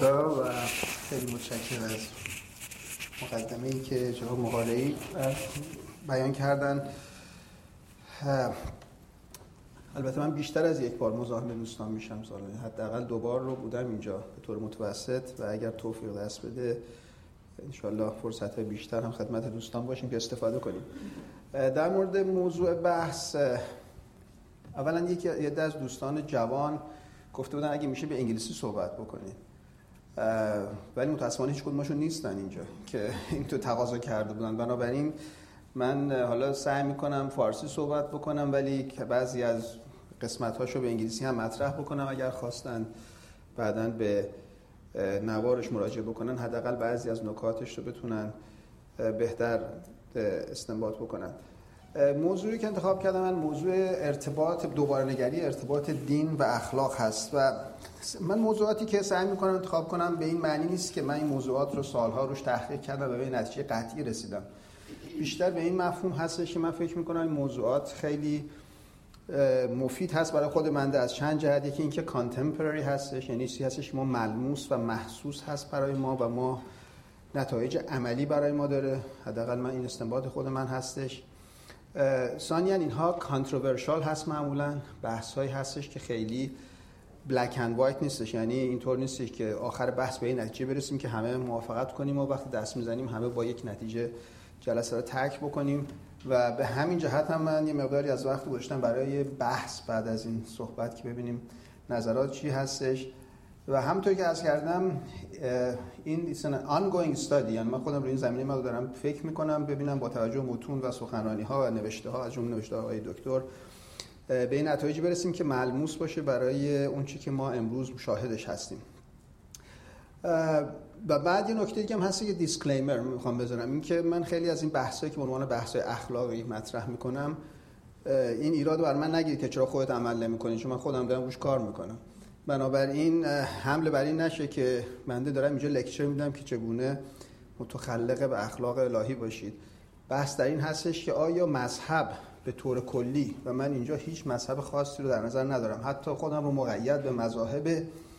خدا و خیلی متشکرم از مقدمه‌ای که جناب مقاله‌ای بیان کردن. البته من بیشتر از یک بار مزاحم دوستان میشم سالانه، حداقل 2 بار رو بودم اینجا به طور متوسط و اگر توفیق دست بده انشالله فرصت بیشتر هم خدمت دوستان باشیم که استفاده کنیم. در مورد موضوع بحث، اولا یه عده از دوستان جوان گفته بودن اگه میشه به انگلیسی صحبت بکنید، ولی متاسفانه هیچ کدومشون نیستن اینجا که این تو تقاضا کرده بودن. بنابراین من حالا سعی میکنم فارسی صحبت بکنم، ولی که بعضی از قسمت‌هاشو به انگلیسی هم مطرح بکنم اگر خواستن بعداً به نوارش مراجعه بکنن، حداقل بعضی از نکاتش رو بتونن بهتر استنباط بکنن. موضوعی که انتخاب کردم من موضوع ارتباط دوباره‌نگری ارتباط دین و اخلاق هست و من موضوعاتی که سعی میکنم انتخاب کنم به این معنی نیست که من این موضوعات رو سالها روش تحقیق کردم و به نتیجه قطعی رسیدم. بیشتر به این مفهوم هستش که من فکر میکنم این موضوعات خیلی مفید هست برای خود من از چند جهت. یکی اینکه کانتمپرری هستش، یعنی چیزی هستش که ما ملموس و محسوس هست برای ما و ما نتایج عملی برای ما داره، حداقل من این استنباط خود من هستش. ثانیاً اینها کانتروورشال هست، معمولاً بحث‌هایی هستش که خیلی بلک اند وایت نیستش، یعنی اینطور نیستش که آخر بحث به این نتیجه برسیم که همه موافقت کنیم و وقتی دست میزنیم همه با یک نتیجه جلسه رو ترک بکنیم و به همین جهت هم من یه مقداری از وقت گذاشتم برای بحث بعد از این صحبت که ببینیم نظرات چی هستش. و همونطور که عرض کردم این ongoing study، یعنی من خودم روی این زمینه ما دارم فکر میکنم ببینم با توجه به متون و سخنرانی‌ها و نوشته‌ها از جمله نوشته آقای دکتر به این نتایجی برسیم که ملموس باشه برای اون چیزی که ما امروز مشاهدش هستیم. و بعد یه نکته دیگه هم هست که دیسکلیمر میخوام بذارم، این که من خیلی از این بحثایی که به عنوان بحث‌های اخلاقی مطرح میکنم این ایراد بر من نگیرید که چرا خودت عمل نمی‌کنی، چون من خودم دارم روش کار میکنم. بنابراین حمله بر این نشه که بنده دارم اینجا لکچر میدم که چگونه متخلق به اخلاق الهی باشید. بحث در این هستش که آیا مذهب به طور کلی، و من اینجا هیچ مذهب خاصی رو در نظر ندارم، حتی خودم رو مقید به مذاهب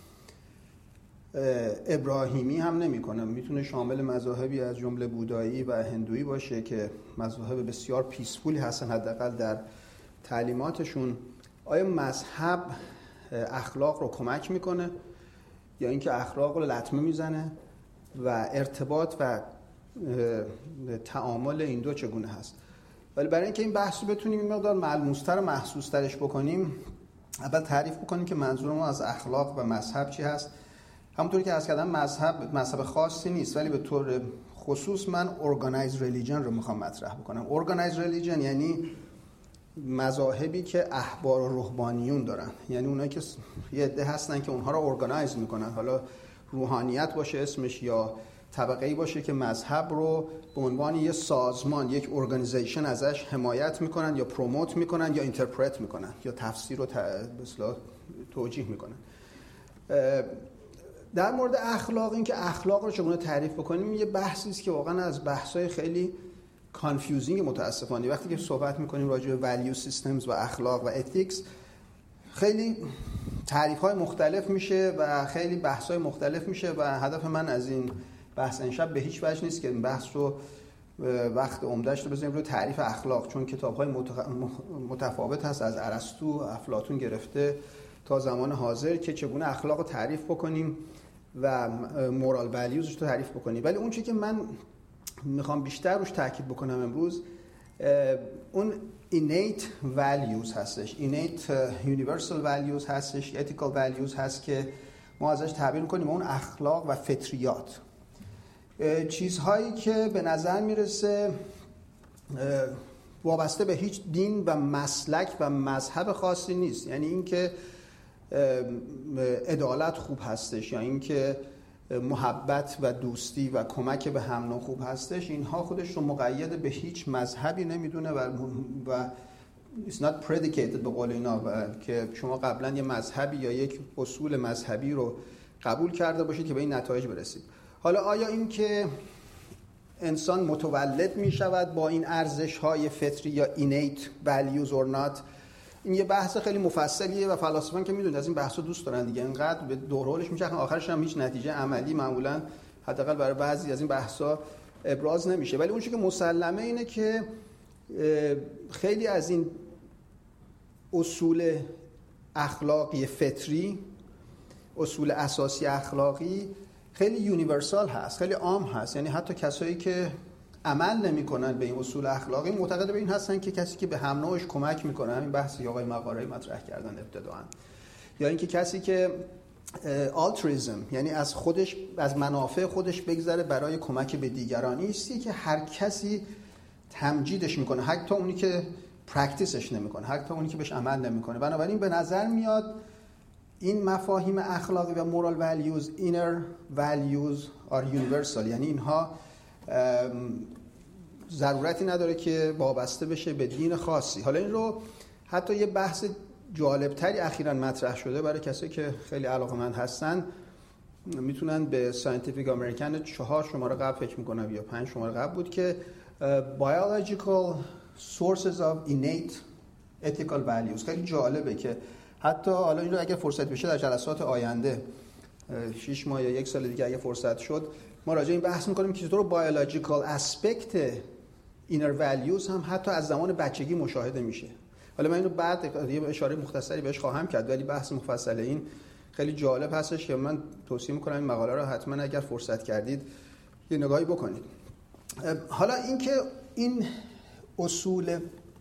ابراهیمی هم نمی کنم، میتونه شامل مذاهبی از جمله بودایی و هندویی باشه که مذاهب بسیار پیسفولی هستن حداقل در تعلیماتشون. آیا مذهب اخلاق رو کمک میکنه یا اینکه اخلاق رو لطمه میزنه و ارتباط و تعامل این دو چگونه هست؟ ولی برای اینکه این بحث رو بتونیم این مقدار ملموس‌تر و محسوس‌ترش بکنیم، اول تعریف بکنیم که منظور ما از اخلاق و مذهب چی هست. همونطوری که عرض کردم مذهب خاصی نیست، ولی به طور خصوص من ارگانایزد ریلیجن رو میخوام مطرح بکنم. ارگانایزد ریلیجن یعنی مذاهبی که احبار و رهبانیون دارن، یعنی اونایی که یه عده هستن که اونها رو ارگانایز میکنن، حالا روحانیت باشه اسمش یا طبقه‌ای باشه که مذهب رو به عنوان یه سازمان، یک ارگانیزیشن ازش حمایت میکنن یا پروموت میکنن یا اینترپرت میکنن یا تفسیر و توجیه میکنن. در مورد اخلاق، این که اخلاق رو چگونه تعریف بکنیم یه بحثی است که واقعا از بحث‌های خیلی کانفیوزینگ متاسفانه. وقتی که صحبت میکنیم راجع به ولیو سیستمز و اخلاق و اتیکس خیلی تعریف‌های مختلف میشه و خیلی بحث‌های مختلف میشه و هدف من از این بحث امشب به هیچ وجه نیست که این بحث رو وقت عمده‌اش رو بزنیم روی تعریف اخلاق، چون کتاب‌های متفاوت هست از ارسطو و افلاطون گرفته تا زمان حاضر که چگونه اخلاق رو تعریف بکنیم و مورال ولیوز رو تعریف بکنیم. ولی اون چیزی که من میخوام بیشتر روش تاکید بکنم امروز اون innate values هستش، innate universal values هستش، ethical values هست که ما ازش تعبیر میکنیم اون اخلاق و فطریات، چیزهایی که به نظر میرسه وابسته به هیچ دین و مسلک و مذهب خاصی نیست. یعنی این که عدالت خوب هستش یا این که محبت و دوستی و کمک به هم نوع خوب هستش، اینها خودش رو مقید به هیچ مذهبی نمیدونه و it's not predicated به قول اینا، که شما قبلا یه مذهبی یا یک اصول مذهبی رو قبول کرده باشید که به این نتایج برسید. حالا آیا این که انسان متولد می شود با این ارزش های فطری یا innate values or not این یه بحث خیلی مفصلیه و فلاسفه‌ها که میدونن از این بحثا دوست دارن دیگه، اینقدر به دور حولش میچرخن آخرش هم هیچ نتیجه عملی معمولا حداقل برای بعضی از این بحثا ابراز نمیشه. ولی اون چیزی که مسلمه اینه که خیلی از این اصول اخلاقی فطری، اصول اساسی اخلاقی خیلی یونیورسال هست، خیلی عام هست. یعنی حتی کسایی که عمل نمی‌کنن به این اصول اخلاقی معتقد به این هستن که کسی که به هم نوعش کمک می‌کنه، همین بحثی آقای مقاره‌ای مطرح کردن ابتداً، یا اینکه کسی که آلترویسم، یعنی از خودش، از منافع خودش بگذره برای کمک به دیگران، نیستی که هر کسی تمجیدش میکنه، حتی اونی که پرکتیسش نمیکنه، حتی اونی که بهش عمل نمیکنه. بنابراین به نظر میاد این مفاهیم اخلاقی و مورال values، inner values are universal، یعنی اینها ضرورتی نداره که وابسته بشه به دین خاصی. حالا این رو حتی یه بحث جالبتری اخیراً مطرح شده برای کسایی که خیلی علاقه‌مند هستن، میتونن به ساینتیفیک امریکن 4 شماره قبل فکر میکنم یا 5 شماره قبل بود که biological sources of innate ethical values. خیلی جالبه که حتی حالا این رو اگه فرصت بشه در جلسات آینده 6 ماه یا 1 سال دیگه اگه فرصت شد ما راجع این بحث میکنیم که چطور biological aspect inner values هم حتی از زمان بچگی مشاهده میشه. حالا من اینو بعد یه اشاره مختصری بهش خواهم کرد، ولی بحث مفصل این خیلی جالب هستش که من توصیه میکنم این مقاله رو حتما اگر فرصت کردید یه نگاهی بکنید. حالا اینکه این اصول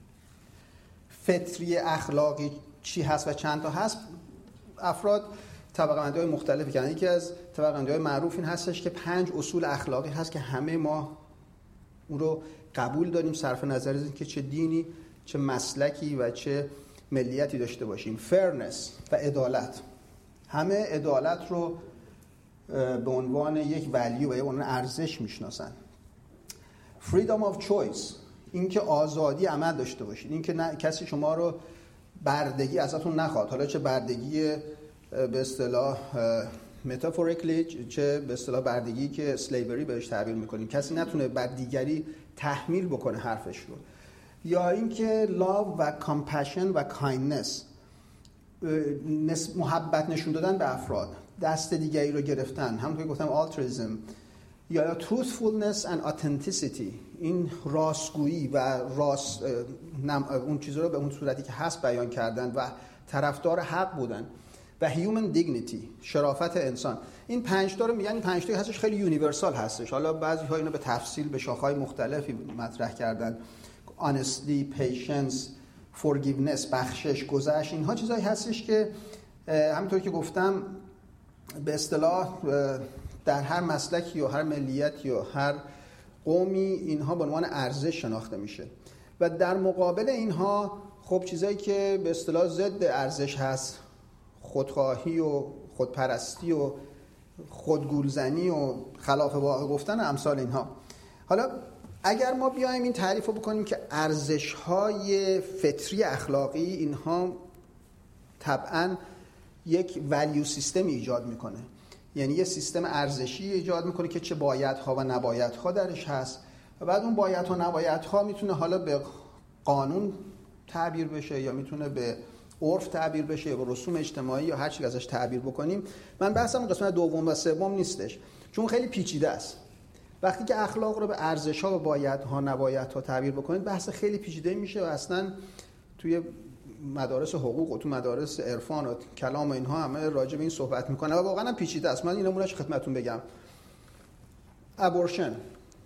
فطری اخلاقی چی هست و چند تا هست، افراد طبقه بندی‌های مختلفی کردن. یکی از طبقه بندی‌های معروف این هستش که 5 اصول اخلاقی هست که همه ما اون رو قبول داریم صرف نظر از اینکه چه دینی، چه مسلکی و چه ملیتی داشته باشیم. فرنس و عدالت، همه عدالت رو به عنوان یک ولیو و یک عنوان ارزش میشناسن. freedom of choice، این که آزادی عمل داشته باشید، این که کسی شما رو بردگی ازتون نخواد، حالا چه بردگی به اصطلاح metaphorically، چه به اصطلاح بردگی که slavery بهش تعبیر میکنیم، کسی نتونه بر دیگری تحمیل بکنه حرفش رو. یا اینکه love و compassion و kindness، محبت نشون دادن به افراد، دست دیگری رو گرفتن، همونطور که گفتم altruism. یا truthfulness and authenticity، این راستگویی و اون چیزا رو به اون صورتی که هست بیان کردن و طرفدار حق بودن. و human dignity، شرافت انسان. این 5 تا رو میگن، این 5 تا هستش خیلی یونیورسال هستش. حالا بعضی ها اینو به تفصیل به شاخه‌های مختلفی مطرح کردن. honesty، patience، forgiveness، بخشش، گذشت، اینها چیزایی هستش که همونطور که گفتم به اصطلاح در هر مسلکی و هر ملیتی و هر قومی اینها به عنوان ارزش شناخته میشه. و در مقابل اینها خب چیزایی که به اصطلاح ضد ارزش هست، خودخواهی و خودپرستی و خودگولزنی و خلاف واقع گفتن و امثال اینها. حالا اگر ما بیایم این تعریف رو بکنیم که ارزش‌های فطری اخلاقی، اینها طبعاً یک ولیو سیستم ایجاد میکنه، یعنی یه سیستم ارزشی ایجاد میکنه که چه بایدها و نبایدها درش هست و بعد اون بایدها و نبایدها میتونه حالا به قانون تعبیر بشه یا میتونه به عرف تعبیر بشه یا به رسوم اجتماعی یا هر چیز ازش تعبیر بکنیم. من بحثم قسمت دوم و سوم نیستش چون خیلی پیچیده است. وقتی که اخلاق رو به ارزش‌ها و بایدها نبایدها تعبیر بکنید بحث خیلی پیچیده میشه و اصلا توی مدارس حقوق و تو مدارس عرفان و کلام و اینها همه راجع به این صحبت میکنه و واقعا پیچیده است. من این نمونهش خدمتتون بگم. ابورشن،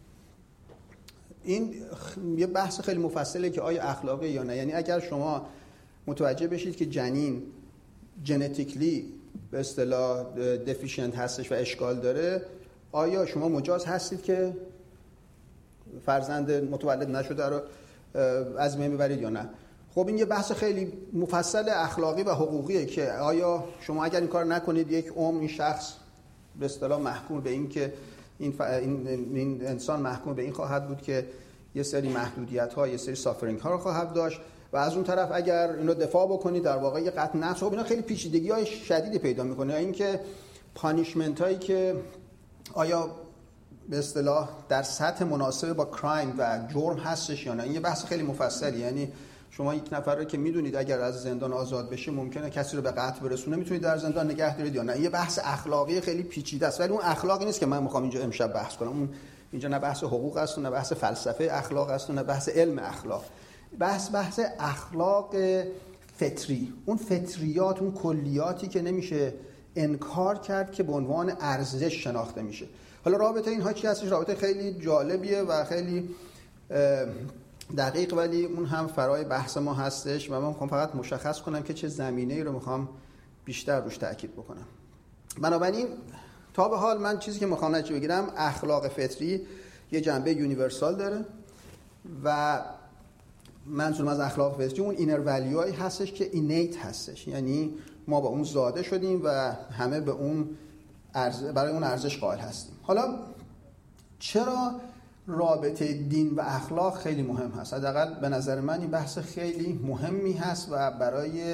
این یه بحث خیلی مفصله که آیا اخلاقی یا نه. یعنی اگر شما متوجه بشید که جنین ژنتیکلی به اصطلاح دفیشنت هستش و اشکال داره، آیا شما مجاز هستید که فرزند متولد نشده رو از بین ببرید یا نه؟ خب این یه بحث خیلی مفصل اخلاقی و حقوقیه که آیا شما اگر این کار نکنید یک این شخص به اصطلاح محکوم به این که این انسان محکوم به این خواهد بود که یه سری محدودیت‌ها، یه سری سافرینگ ها رو خواهد داشت و از اون طرف اگر اینو دفاع بکنید در واقع یه قطع نفس. خب اینا خیلی پیچیدگی‌های شدیدی پیدا می‌کنه. یا اینکه پانیشمنت هایی که آیا به اصطلاح در سطح مناسب با کرایم و جرم هستش یا نه، این یه بحث خیلی مفصلی. یعنی شما یک نفر رو که میدونید اگر از زندان آزاد بشه ممکنه کسی رو به قتل برسونه، میتونید در زندان نگه دارید یا نه. یه بحث اخلاقی خیلی پیچیده است، ولی اون اخلاقی نیست که من میخوام اینجا امشب بحث کنم. اون اینجا نه بحث حقوق است و نه بحث فلسفه اخلاق است و نه بحث علم اخلاق. بحث اخلاق فطری، اون فطریات، اون کلیاتی که نمیشه انکار کرد که به عنوان ارزش شناخته میشه. حالا رابطه اینها چی هستش؟ رابطه خیلی جالبیه و خیلی دقیق، ولی اون هم فرای بحث ما هستش و من میخوام فقط مشخص کنم که چه زمینه‌ای رو میخوام بیشتر روش تاکید بکنم. بنابراین تا به حال من چیزی که میخوام نتیجه بگیرم، اخلاق فطری یه جنبه یونیورسال داره و منظورم از اخلاق فطری اون اینر ولیوهایی هستش که اینیت هستش، یعنی ما با اون زاده شدیم و همه به اون برای اون ارزش قائل هستیم. حالا چرا رابطه دین و اخلاق خیلی مهم هست؟ حداقل به نظر من این بحث خیلی مهمی هست و برای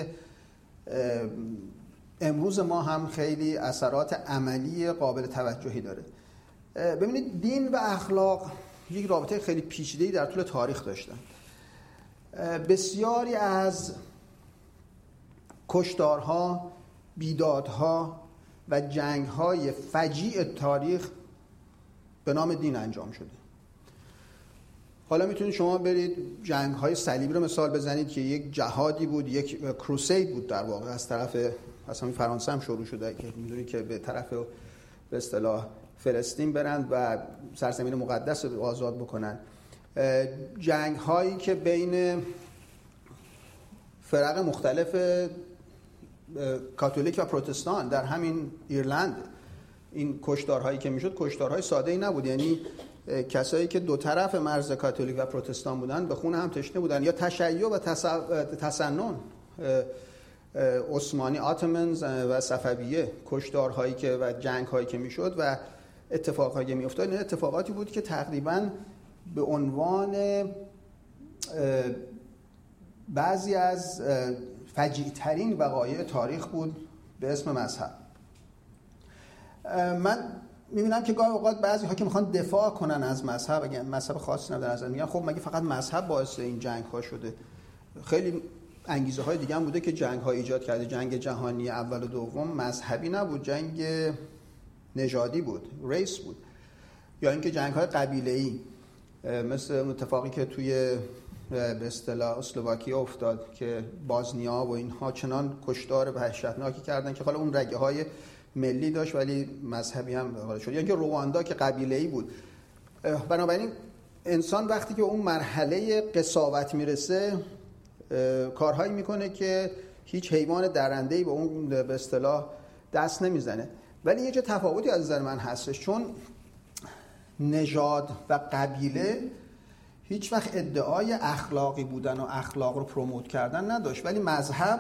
امروز ما هم خیلی اثرات عملی قابل توجهی داره. ببینید دین و اخلاق یک رابطه خیلی پیچیده‌ای در طول تاریخ داشتن. بسیاری از کشتارها، بیدادها و جنگ‌های فجیع تاریخ به نام دین انجام شده. حالا میتونید شما برید جنگ‌های صلیبی رو مثال بزنید که یک جهادی بود، یک کروسید بود در واقع، از طرف اصلا فرانسه هم شروع شده که میدونید که به طرف به اصطلاح فلسطین برند و سرزمین مقدس رو آزاد بکنن. جنگ‌هایی که بین فرق مختلف کاتولیک و پروتستان در همین ایرلند، این کشتارهایی که میشد کشتارهای ساده‌ای نبود، یعنی کسایی که دو طرف مرز کاتولیک و پروتستان بودن به خون هم تشنه بودن، یا تشیع و تسنن عثمانی، آتمنز و صفویه، کشتارهایی که و جنگ‌هایی که میشد و اتفاقهایی که میافتاد، این اتفاقاتی بود که تقریباً به عنوان بعضی از فجیع‌ترین وقایع تاریخ بود به اسم مذهب. من میبینم که گاهی اوقات بعضی ها که میخوان دفاع کنن از مذهب، اگه مذهب خاصی نداره نظر میگن خب مگه فقط مذهب باعث این جنگ ها شده؟ خیلی انگیزه های دیگه هم بوده که جنگ ها ایجاد کرده. جنگ جهانی اول و دوم مذهبی نبود، جنگ نژادی بود، ریس بود، یا اینکه جنگ های قبیله‌ای مثل اتفاقی که توی به اصطلاح اسلواکیه افتاد که بازنیا و اینها چنان کشتار وحشتناکی کردن که حالا اون رگه های ملی داشت ولی مذهبی هم حالا شد، یا اینکه رواندا که قبیله‌ای بود. بنابراین انسان وقتی که اون مرحله قساوت میرسه کارهایی میکنه که هیچ حیوان درنده‌ای به اون به اصطلاح دست نمیزنه. ولی یه جا تفاوتی از نظر من هستش، چون نژاد و قبیله هیچ وقت ادعای اخلاقی بودن و اخلاق رو پروموت کردن نداشت، ولی مذهب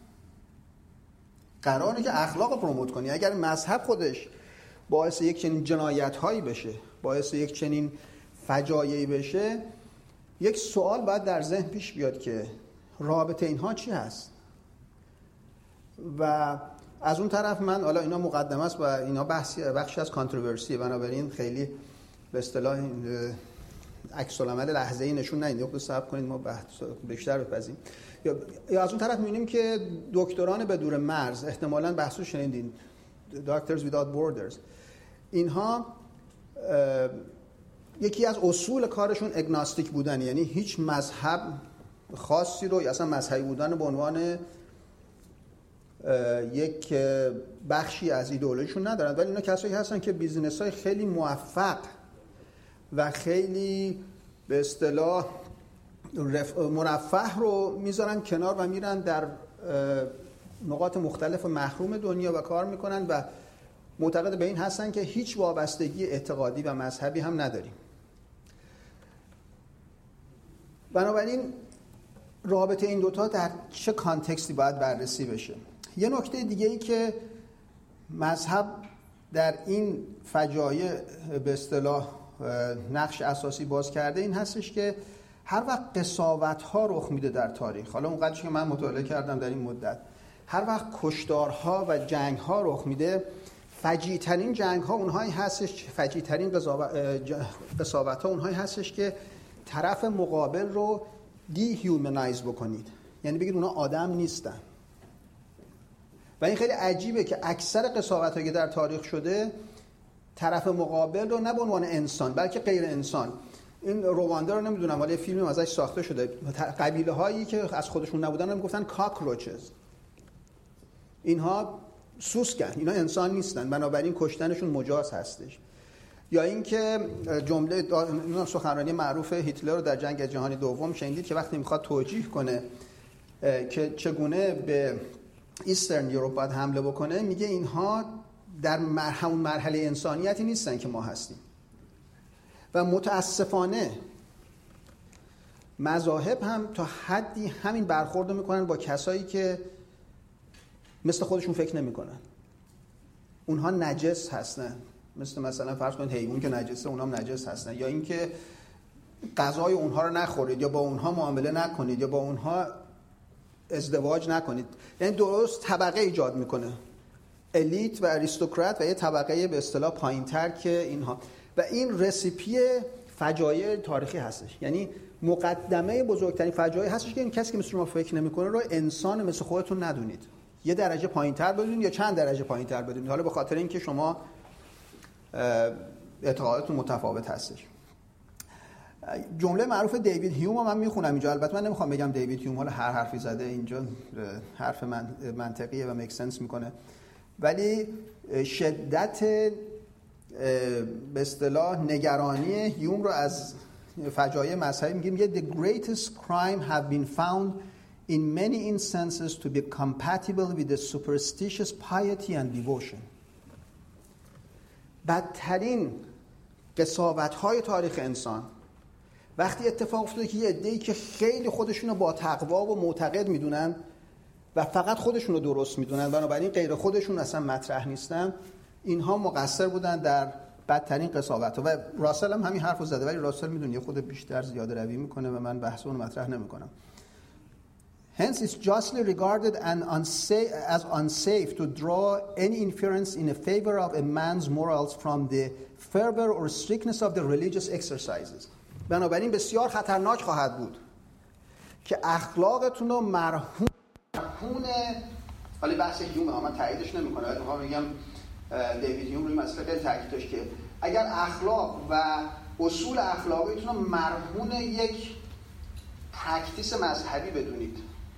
قراره که اخلاق رو پروموت کنی. اگر مذهب خودش باعث یک چنین جنایت‌هایی بشه، باعث یک چنین فجایعی بشه، یک سوال باید در ذهن پیش بیاد که رابطه اینها چی هست؟ و از اون طرف من حالا اینا مقدمه است و اینا بخشی از کانتروورسیه، بنابراین خیلی به اصطلاح عکس العمل لحظه‌ای نشون ندید، خود صبر کنید ما بیشتر بپذیم. یا از اون طرف می‌بینیم که دکتران بدون مرز، احتمالاً بحثو شنیدین، Doctors Without Borders، اینها یکی از اصول کارشون اگناستیک بودن، یعنی هیچ مذهب خاصی رو یا اصلا مذهبی بودن به عنوان یک بخشی از ایدئولوژیشون ندارن، ولی اینا کسایی هستن که بیزینس‌های خیلی موفق و خیلی به اصطلاح مرفه رو میذارن کنار و میرن در نقاط مختلف محروم دنیا و کار میکنن و معتقد به این هستن که هیچ وابستگی اعتقادی و مذهبی هم نداریم. بنابراین رابطه این دوتا در چه کانتکستی باید بررسی بشه؟ یه نکته دیگه ای که مذهب در این فجایع به اصطلاح نقش اساسی باز کرده این هستش که هر وقت قساوت‌ها رخ میده در تاریخ، حالا اونقدرش که من مطالعه کردم در این مدت، هر وقت کشتارها و جنگ‌ها رخ میده، فجیع‌ترین جنگ‌ها اونهایی هستش، فجیع‌ترین قساوت‌ها اونهایی هستش که طرف مقابل رو دی هیومنایز بکنید، یعنی بگید اونا آدم نیستن. و این خیلی عجیبه که اکثر قضاوت‌هایی که در تاریخ شده طرف مقابل رو نه به عنوان انسان بلکه غیر انسان. این رواندا رو نمیدونم ولی فیلمی ازش ساخته شده، قبیله هایی که از خودشون نبودن رو میگفتن کاکروچز. اینها سوسکن، اینا انسان نیستن، بنابراین کشتنشون مجاز هستش. یا اینکه جمله سخنرانی معروف هیتلر رو در جنگ جهانی دوم شنیدید که وقتی میخواد توجیه کنه که چگونه به ایسترن یوروپ باید حمله بکنه، میگه اینها در همون مرحله انسانیتی نیستن که ما هستیم. و متاسفانه مذاهب هم تا حدی همین برخورد میکنن با کسایی که مثل خودشون فکر نمیکنن. اونها نجس هستن، مثلا فرض کنید حیوان که نجسه، اونها هم نجس هستن. یا اینکه غذای اونها رو نخورید، یا با اونها معامله نکنید، یا با اونها ازدواج نکنید. یعنی درست طبقه ایجاد میکنه، الیت و اریستوکرات و یه طبقه به اصطلاح پایین‌تر که اینها. و این رسیپی فجایع تاریخی هستش. یعنی مقدمه بزرگترین فجایع هستش که این کسی که مثل شما فکر نمیکنه رو انسان مثل خودتون ندونید، یه درجه پایین‌تر بدونید یا چند درجه پایین‌تر بدونید، حالا به خاطر اینکه شما اعتقاداتتون متفاوت هستش. جمله معروف دیوید هیوم رو من میخونم اینجا. البته من نمیخوام بگم دیوید هیوم حالا هر حرفی زده، اینجا حرف منطقیه و میک سنس میکنه، ولی شدت به اصطلاح نگرانی هیوم رو از فجایع مذهبی میگه the greatest crime have been found in many instances to be compatible with the superstitious piety and devotion. بدترین قساوت‌های تاریخ انسان وقتی اتفاق افتاده که یه عده‌ای که خیلی خودشونو با تقوا و معتقد میدونن و فقط خودشونو درست میدونن، بنابراین غیر خودشون اصلا مطرح نیستن، اینها مقصر بودن در بدترین قساوت‌ها. و راسل هم همین حرفو زده، ولی راسل میدونه خود بیشتر زیاده روی میکنه و من بحث اون مطرح نمیکنم. Hence it's justly regarded as unsafe to draw any inference in a favor of a man's morals from the fervor or strictness of the religious exercises. بنابراین بسیار خطرناک خواهد بود که اخلاقتون رو مرهون حالا بحث هیوم من تاییدش نمی‌کنم، ولی می‌خوام بگم دیوید هیوم روی مسئله خیلی تاکید داشت که اگر اخلاق و اصول اخلاقیتون رو مرهون یک پرکتیس مذهبی بدونید،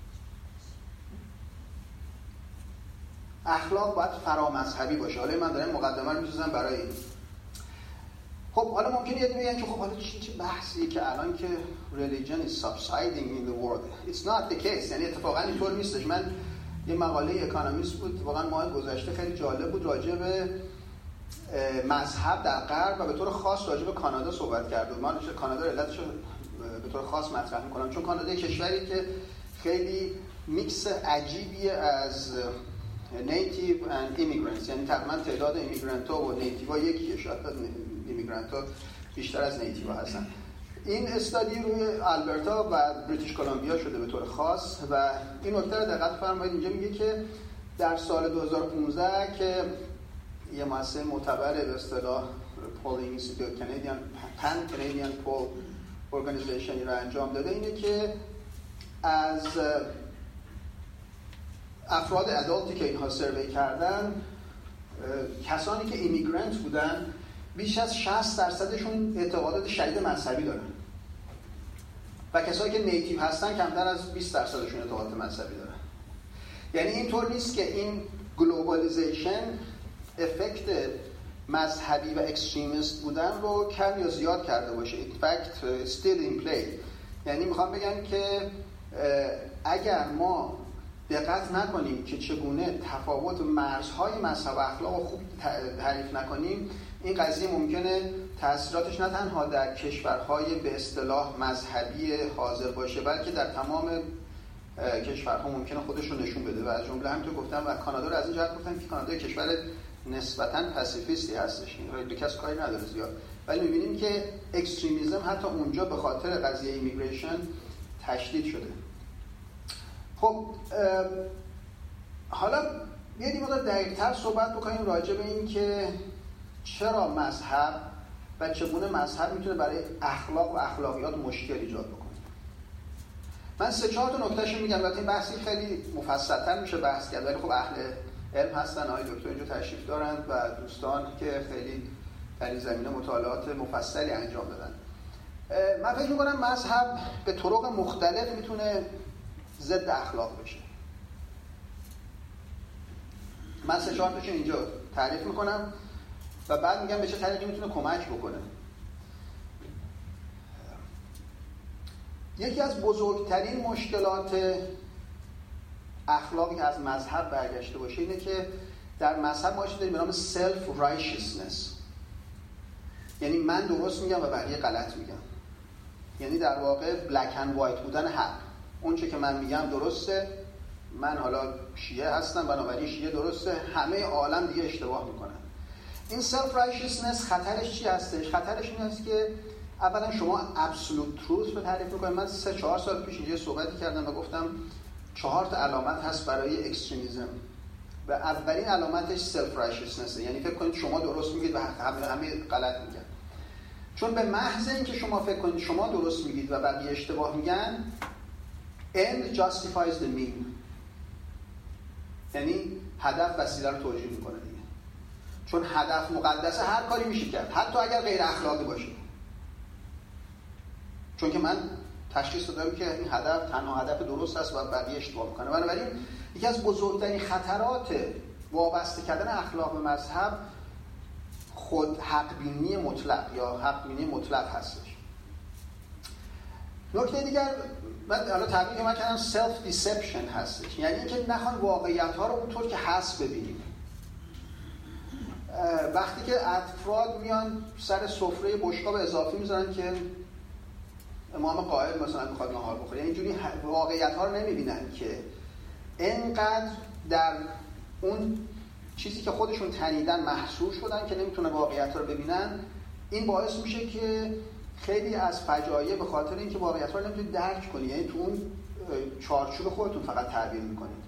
اخلاق باید فرامذهبی باشه. حالا من دارم مقدمه رو می‌سازم برای این. خب حالا ممکنه یه بگن که خب حالا چه بحثیه که الان که religion is subsiding in the world. It's not the case. یعنی اتفاقا اینطور نیستش. من یه مقاله اکونومیست بود واقعا ماه گذشته خیلی جالب بود راجع به مذهب در غرب و به طور خاص راجع به کانادا صحبت کرد. من کانادا علتش رو به طور خاص مطرح می‌کنم چون کانادا کشوری که خیلی میکس عجیبی از نیتیو اند ایمیگرنتس، یعنی تقریبا تعداد ایمیگرنت‌ها و نیتیوها یکیه، شاید ایمیگرنت‌ها بیشتر از نیتیوها هستن. این استادی روی آلبرتا و بریتیش کلمبیا شده به طور خاص و این نکته رو دقت فرمایید. اینجا میگه که در سال 2015 که یه مؤسسه معتبر به اصطلاح پولینگ اینستیتوت پن کانادین پول ارگانیزیشن رو انجام داده، اینه که از افراد ادالتی که اینها سروی کردن، کسانی که ایمیگرنت بودن بیش از 60%شون اعتقادات شدید مذهبی دارن و کسایی که نیتیو هستن کمتر از 20%شون اعتقادات مذهبی دارن. یعنی اینطور نیست که این گلوبالیزیشن افکت مذهبی و اکستریمیست بودن رو کم یا زیاد کرده باشه. in fact still in play. یعنی میخوام بگم که اگر ما دقت نکنیم که چگونه تفاوت مرزهای مذهب و اخلاق رو خوب تعریف نکنیم، این قضیه ممکنه تأثیراتش نه تنها در کشورهای به اصطلاح مذهبی حاضر باشه بلکه در تمام کشورها ممکنه خودش رو نشون بده. و از جمله همونطور گفتم و کانادا رو از این جهت گفتم که کانادا کشور نسبتاً پاسیفیستی هستش، این به کس کاری نداره زیاد، ولی می‌بینیم که اکستریمیسم حتی اونجا به خاطر قضیه ایمیگریشن تشدید شده. خب حالا یه مقدار دقیق‌تر صحبت بکنیم راجع به این که چرا مذهب و چگونه مذهب میتونه برای اخلاق و اخلاقیات مشکل ایجاد بکنه. من 3-4 تا نکتهشو میگم. البته این بحثی خیلی مفصل‌تر میشه بحث کرد، ولی خب اهل علم هستن، آقای دکتر اینجا تشریف دارند و دوستان که خیلی در این زمینه مطالعات مفصلی انجام دادن. من فکر می‌کنم مذهب به طرق مختلف میتونه ضد اخلاق بشه. من 3-4 تاشو اینجا تعریف میکنم و بعد میگم به چه طریقی میتونه کمک بکنه. یکی از بزرگترین مشکلات اخلاقی که از مذهب برگشته باشه اینه که در مذهب ما چیزی داریم به نام self righteousness، یعنی من درست میگم و بقیه غلط میگم. یعنی در واقع black and white بودن حق. اون چه که من میگم درسته، من حالا شیعه هستم بنابراین شیعه درسته، همه عالم دیگه اشتباه میکنن. این self righteousness خطرش چی هستش؟ خطرش این است که اولا شما absolute truth رو تعریف میکنید. من 3-4 سال پیش اینجا صحبتی کردم و گفتم 4 تا علامت هست برای اکستریمیسم و اولین علامتش self righteousness، یعنی فکر کنید شما درست میگید و همه غلط میگن. چون به محض اینکه شما فکر کنید شما درست میگید و بقیه اشتباه میگن، end justifies the mean، یعنی هدف وسیله رو توجیه میکنه دیگه. چون هدف مقدسه، هر کاری میشه کرد حتی اگر غیر اخلاقی باشه، چون که من تشخیص دادم که این هدف تنها هدف درست است و بقیه اشتباه میکنه. بنابراین یکی از بزرگترین خطرات وابسته کردن اخلاق به مذهب خود حق‌بینی مطلق یا حق‌بینی مطلق هستش. نکته دیگر من حالا تعبیری که من کردم self deception هستش، یعنی اینکه نخوان واقعیت ها رو اونطور که هست ببینیم. وقتی که افراد میان سر سفره بشقاب اضافی میذارن که امام قائل مثلا میخواد نهار بخوره، یعنی اینجوری واقعیت ها رو نمیبینن که انقدر در اون چیزی که خودشون تنیدن محصور شدن که نمیتونن واقعیت رو ببینن. این باعث میشه که خیلی از فجایع به خاطر اینکه واقعیت رو نمیتونید درک کنید، یعنی تو اون چارچوب خودتون فقط تعبیر میکنید.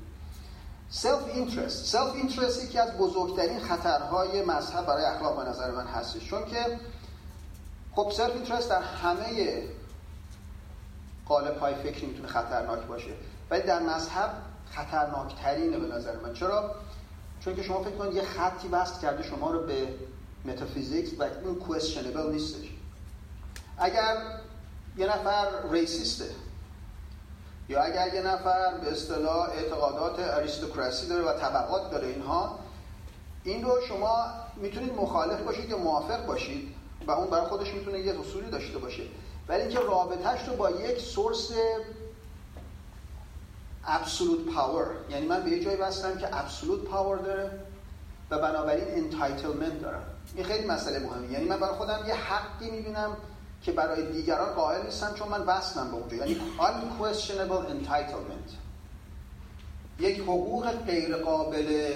self interest یکی از بزرگترین خطرهای مذهب برای اخلاق به نظر من هستش، چون که خب self interest در همه قالب‌های فکری میتونه خطرناک باشه، ولی در مذهب خطرناکترینه به نظر من. چرا؟ چون که شما فکر کنید یه خطی وصل کرده شما رو به متافیزیکس و این questionable نیستش. اگر یه نفر ریسیسته یا اگر یه نفر به اصطلاح اعتقادات اریستوکراسی داره و طبقات داره، این رو شما میتونید مخالف باشید یا موافق باشید و اون برای خودش میتونه یه اصولی داشته باشه، ولی اینکه رابطه‌اش رو با یک سورس absolute power، یعنی من به یه جایی وصلم که absolute power داره و بنابراین entitlement دارم، این خیلی مسئله مهمه. یعنی من برای خودم یه حقی میبینم که برای دیگران قائل نیستم چون من وصلم به اونجا، یعنی unquestionable entitlement، یک حقوق غیر قابل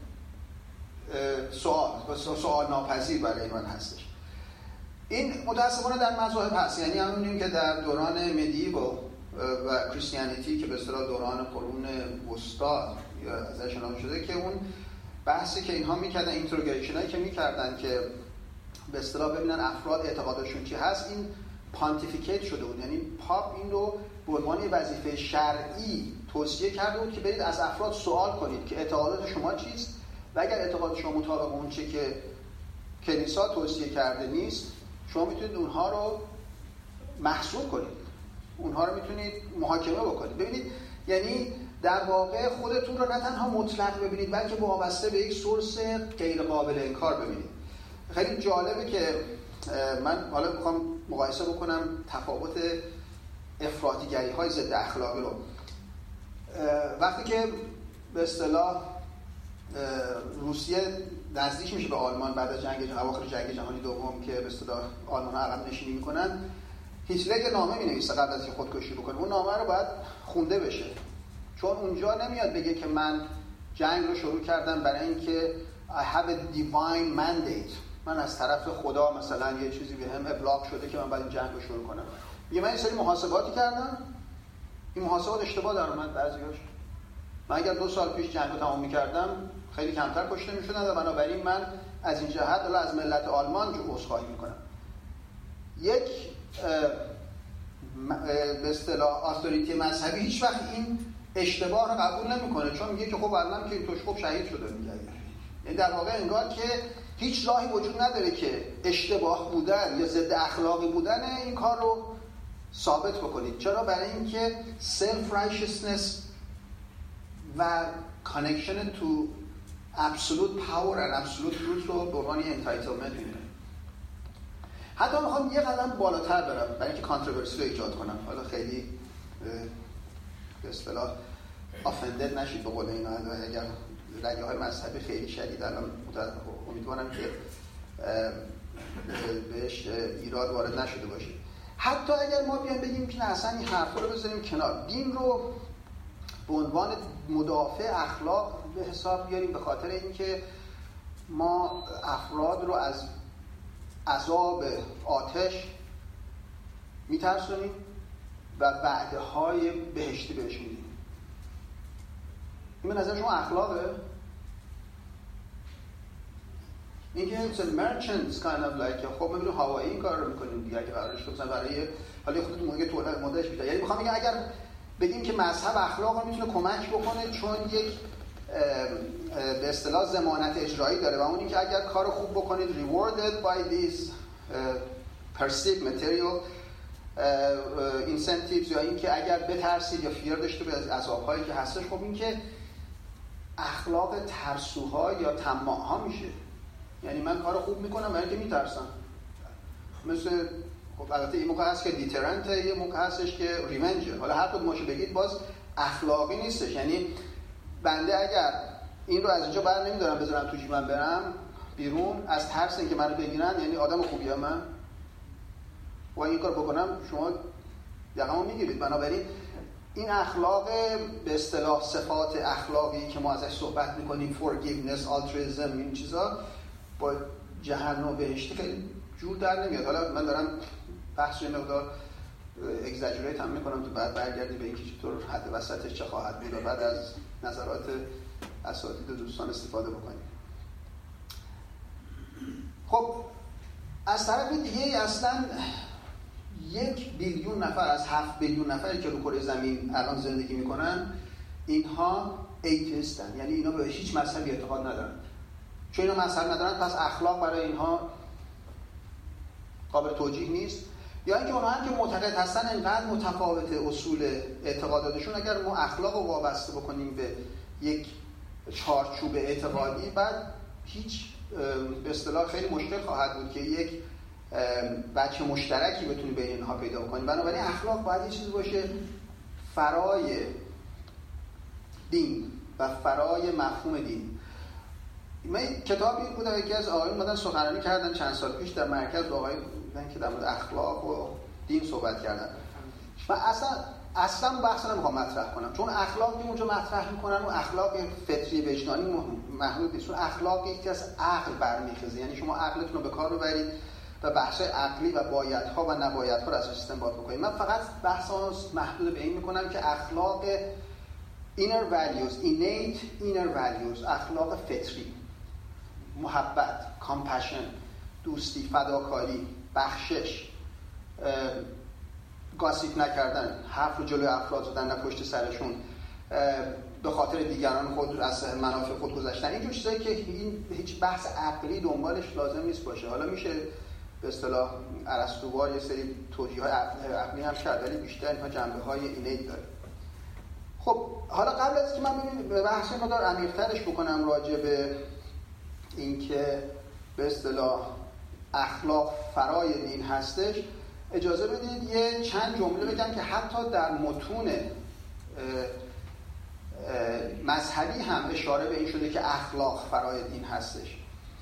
سوال ناپذیر برای من هستش. این متاسفانه در مذاهب هست، یعنی همونیم که در دوران مدیو و کریستیانیتی که به اصطلاح دوران قرون وسطا ازش نام شده، که اون بحثی که اینها میکردن، اینتروگیشنایی که میکردن که به اصطلاح ببینن افراد اعتقادشون چی هست، این پانتیفیکیت شده بود. یعنی پاپ این رو به عنوان وظیفه شرعی توصیه کرده بود که برید از افراد سوال کنید که اعتقادات شما چیست و اگر اعتقاد شما مطابق اون چه که کلیسا توصیه کرده نیست، شما میتونید اونها رو محصور کنید، اونها رو میتونید محاکمه بکنید. ببینید، یعنی در واقع خودتون رو نه تنها مطلق ببینید بلکه وابسته به یک سورس غیر قابل انکار ببینید. خیلی جالبه که من حالا میخوام مقایسه بکنم تفاوت افراطیگری های ضد اخلاقی رو. وقتی که به اصطلاح روسیه نزدیک میشه به آلمان بعد از اواخر جنگ جهانی دوم که به اصطلاح آلمان عقب نشینی میکنن، هیتلر یه نامه مینویسه قبل از اینکه خودکشی بکنه. اون نامه رو باید خونده بشه، چون اونجا نمیاد بگه که من جنگ رو شروع کردم برای اینکه I have a divine mandate، من از طرف خدا مثلا یه چیزی به هم ابلاغ شده که من باید این جنگ رو شروع کنم. میگه من این سری محاسباتی کردم، این محاسبات اشتباه در اومد بعضیاش. من اگر 2 سال پیش جنگ رو تمام می‌کردم خیلی کمتر کشته می‌شدن و بنابراین من از این جهت از ملت آلمان عذرخواهی می‌کنم. یک به اصطلاح اتوریتی مذهبی هیچ وقت این اشتباه رو قبول نمیکنه، چون میگه که خب الان که این توش خب شهید شده میگه. یعنی در واقع انگار که هیچ راهی وجود نداره که اشتباه بودن یا ضد اخلاقی بودن این کار رو ثابت بکنید. چرا؟ برای اینکه سلف رایشسنس و کانکشن تو absolute power and absolute truth رو به عنوان انتایتلمنت می‌بینه. حتی میخوام یه قدم بالاتر برم برای اینکه کانتروورسی رو ایجاد کنم. حالا خیلی به اصطلاح آفندد نشید به قول اینا، اگر رگه‌های مذهبی خیلی شدید الان امیدوارم که بهش ایراد وارد نشده باشه. حتی اگر ما بیایم بگیم که اصلا این حرفا رو بذاریم کنار، دین رو به عنوان مدافع اخلاق به حساب بیاریم، به خاطر اینکه ما افراد رو از عذاب آتش میترسونیم و وعده‌های بهشتی بهش میدیم. این به نظر شما اخلاقه؟ اینکه it's a merchants kind of like خب ما میریم هوایی این کار رو میکنیم دیگه، اگه قرارش مثلا برای حالا خودتون موقع تولد مدش بیاد. یعنی میخوام بگم اگر بگیم که مذهب اخلاق رو میتونه کمک بکنه چون یک به اصطلاح ضمانت اجرایی داره و اون این که اگر کار خوب بکنید rewarded by these perceived material incentives، یا این که اگر بترسید یا فیر داشته به عذاب‌هایی که هستش، خب این که اخلاق ترسوها یا طماع‌ها میشه. یعنی من کار خوب میکنم برای اینکه میترسم. مثل خب البته این موقع هست که دیترنته، یه موقع هستش که ریونجه. حالا هر کدومشو بگید باز اخلاقی نیستش. یعنی بنده اگر این رو از اینجا بر نمیدارم بذارم تو جیبم برم بیرون از ترس اینکه منو بگیرن، یعنی آدم خوبیم من و این کار بکنم شما یقمو میگیرید. بنابراین این اخلاق به اصطلاح صفات اخلاقی که ما ازش صحبت میکنیم، forgiveness, altruism، این چیزا با جهنم و بهشت خیلی جور در نمیاد. حالا من دارم بحث رو مقدار اگزاجریت هم میکنم تو بعد برگردیم به اینکه چطور حد وسطش چه خواهد بود و بعد از نظرات اساتید دوستان استفاده بکنیم. خب از طرف دیگه اصلا 1 بیلیون نفر از 7 بیلیون نفری که رو کره زمین الان زندگی میکنن اینها ایتیستن، یعنی اینا به هیچ مذهبی اعتقاد ندارن. چون اینا مذهب ندارن پس اخلاق برای اینها قابل توجیه نیست، یا اینکه اونها هم که معتقد هستن اینقدر متفاوت اصول اعتقاداتشون، اگر ما اخلاق رو وابسته بکنیم به یک چارچوب اعتقادی بعد هیچ به اصطلاح خیلی مشکل خواهد بود که یک بچه مشترکی بتونی بین اینها پیدا بکنیم. بنابراین اخلاق باید یه چیز باشه فرای دین و فرای مفهوم دین. من کتابی بودم یکی از آقایون اومدن سخنرانی کردن چند سال پیش در مرکز، آقای بودن که در مورد اخلاق و دین صحبت کردن و اصلا بحث نمیخوام مطرح کنم، چون اخلاقی اونجا مطرح میکنن و اخلاق فطری وجدانی محدود نیست. اخلاق یکی از عقل برمیخیزه، یعنی شما عقلتون رو به کار ببرید و بحث‌های عقلی و بایدها و نبایدها رو ازش استنباط بکنید. من فقط بحث‌ها محدود به این میکنم که اخلاق inner values, innate inner values، اخلاق فطری، محبت، compassion، دوستی، فداکاری، بخشش، گاسیپ نکردن، حرف رو جلوی افراد زدن نه پشت سرشون، به خاطر دیگران خود از منافع خود گذشتن، اینجور چیزایی که هیچ بحث عقلی دنبالش لازم نیست باشه. حالا میشه به اصطلاح ارسطووار یه سری توجیه‌های عقلی هم کرد ولی بیشتر اینها جنبه‌های اینیت داره. خب حالا قبل از که من به بحث مقدار عمیق‌ترش بکنم راجع به اینکه به اصطلاح اخلاق فرای دین هستش، اجازه بدید یه چند جمله بگم که حتی در متون مذهبی هم اشاره به این شده که اخلاق فرای دین هستش.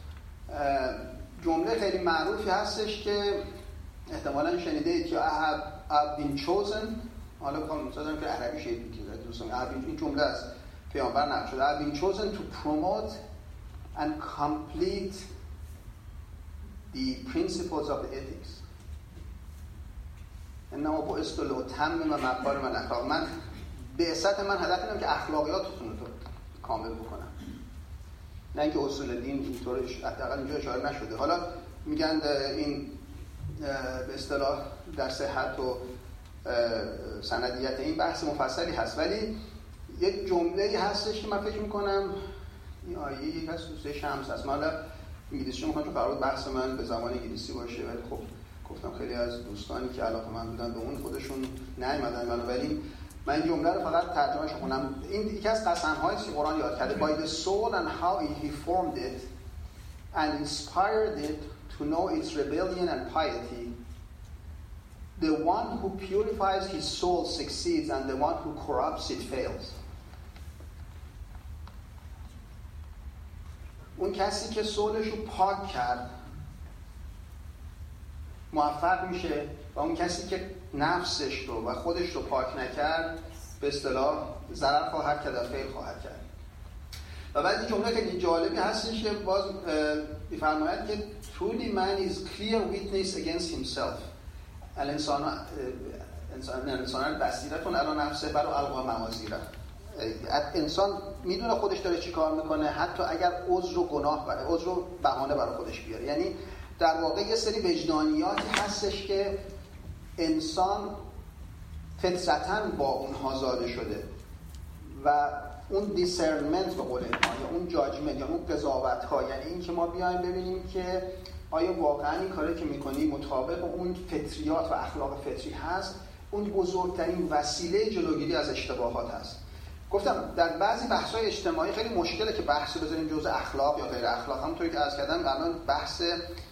جمله خیلی معروفی هستش که احتمالاً شنیدید که I've been chosen، حالا مثلا که عربی شید که دوستان این جمله از پیامبر نقل شده I've been chosen to promote and complete the principles of the ethics. انما بعثت لأتمم مکارم الاخلاق. من بعثت من هدف اینه که اخلاقیاتتون رو کامل بکنم، نه اینکه اصول دین اینطورش حداقل اینجا اشاره نشده. حالا میگن این به اصطلاح در صحت و سندیت این بحث مفصلی هست، ولی یک جمله‌ای هستش که من فکر می‌کنم این آیه یک از سوره شمس است. من حالا انگلیسی می‌خوام چون قرار بود بحث من به زبان انگلیسی باشه، ولی خب گفتم خیلی از دوستانی که علاقه‌مند بودن به اون خودشون نیومدن، بنابراین من این جمله رو فقط ترجمهش کنم. این یکی از قسم‌هایی است که قرآن یاد کرده. By the soul and how he formed it and inspired it to know its rebellion and piety, the one who purifies his soul succeeds and the one who corrupts it fails. اون کسی که سولش رو پاک کرد موفق میشه و اون کسی که نفسش رو و خودش رو پاک نکرد به اصطلاح ضرر خواهد کرد و فیل خواهد کرد. و بعد این جمله خیلی جالبی هستش که باز می‌فرماید که truly man is clear witness against himself. الانسان بصیرتون علی نفسه بر القا موازیره. انسان میدونه خودش داره چی کار میکنه حتی اگر عذر و گناه بره، عذر و بهانه برای خودش بیاره. یعنی در واقع یه سری وجدانیاتی هستش که انسان فطرتاً با اونها زاده شده و اون دیسرنمنت به قول اینها یا اون جاجمنت یا اون قضاوت‌ها، یعنی این که ما بیایم ببینیم که آیا واقعاً این کاری که می‌کنی مطابق اون فطریات و اخلاق فطری هست، اون بزرگترین وسیله جلوگیری از اشتباهات هست. گفتم در بعضی بحث‌های اجتماعی خیلی مشکله که بحث رو بذاریم جزء اخلاق یا غیر اخلاق. همونطوری که عرض کردم الان بحث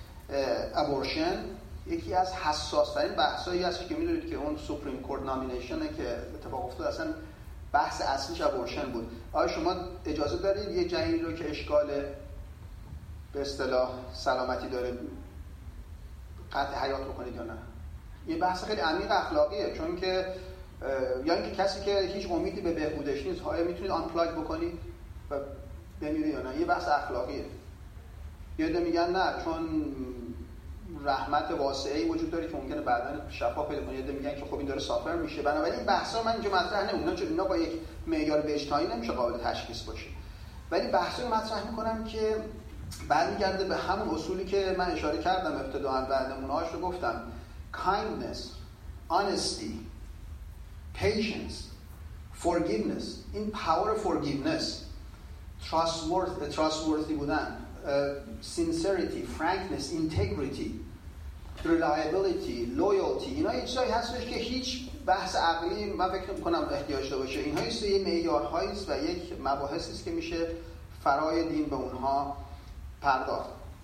ابورشن یکی از حساس‌ترین بحثایی هست که می‌دونید که اون سوپریم کورت نامینیشنه که اتفاق افتاد، اصلا بحث اصلیش ابورشن بود. آیا شما اجازه دارید یه جنینی رو که اشکال به اصطلاح سلامتی داره قطع حیات بکنید یا نه؟ یه بحث خیلی عمیق اخلاقیه، چون که یا اینکه کسی که هیچ امیدی به بهبودش نیست آیا میتونید آنپلاگ بکنید و بمیره یا نه؟ یه بحث اخلاقیه. یه عده میگن نه چون رحمت واسعی وجود داره که ممکنه بعداً شفا پیدا کنه. یه عده میگن که خب این داره سافر میشه. بنابراین این بحثا من اینجا مطرح نمی‌کنم چون اینا با یک معیار وجدانی نمیشه قابل تشخیص باشه، ولی بحثا رو مطرح می‌کنم که برمیگرده به همون اصولی که من اشاره کردم ابتداً و نمونه‌هاش رو گفتم: kindness, honesty, patience, forgiveness. این power forgiveness، trustworthy بودن، sincerity, frankness, integrity, reliability, loyalty، اینا یه چیزایی هستش که هیچ بحث عقلی من فکر می‌کنم احتیاج داشته باشه. اینها یه معیارهایی است و یک مباحثی است که میشه فرای دین به اونها پرداخت.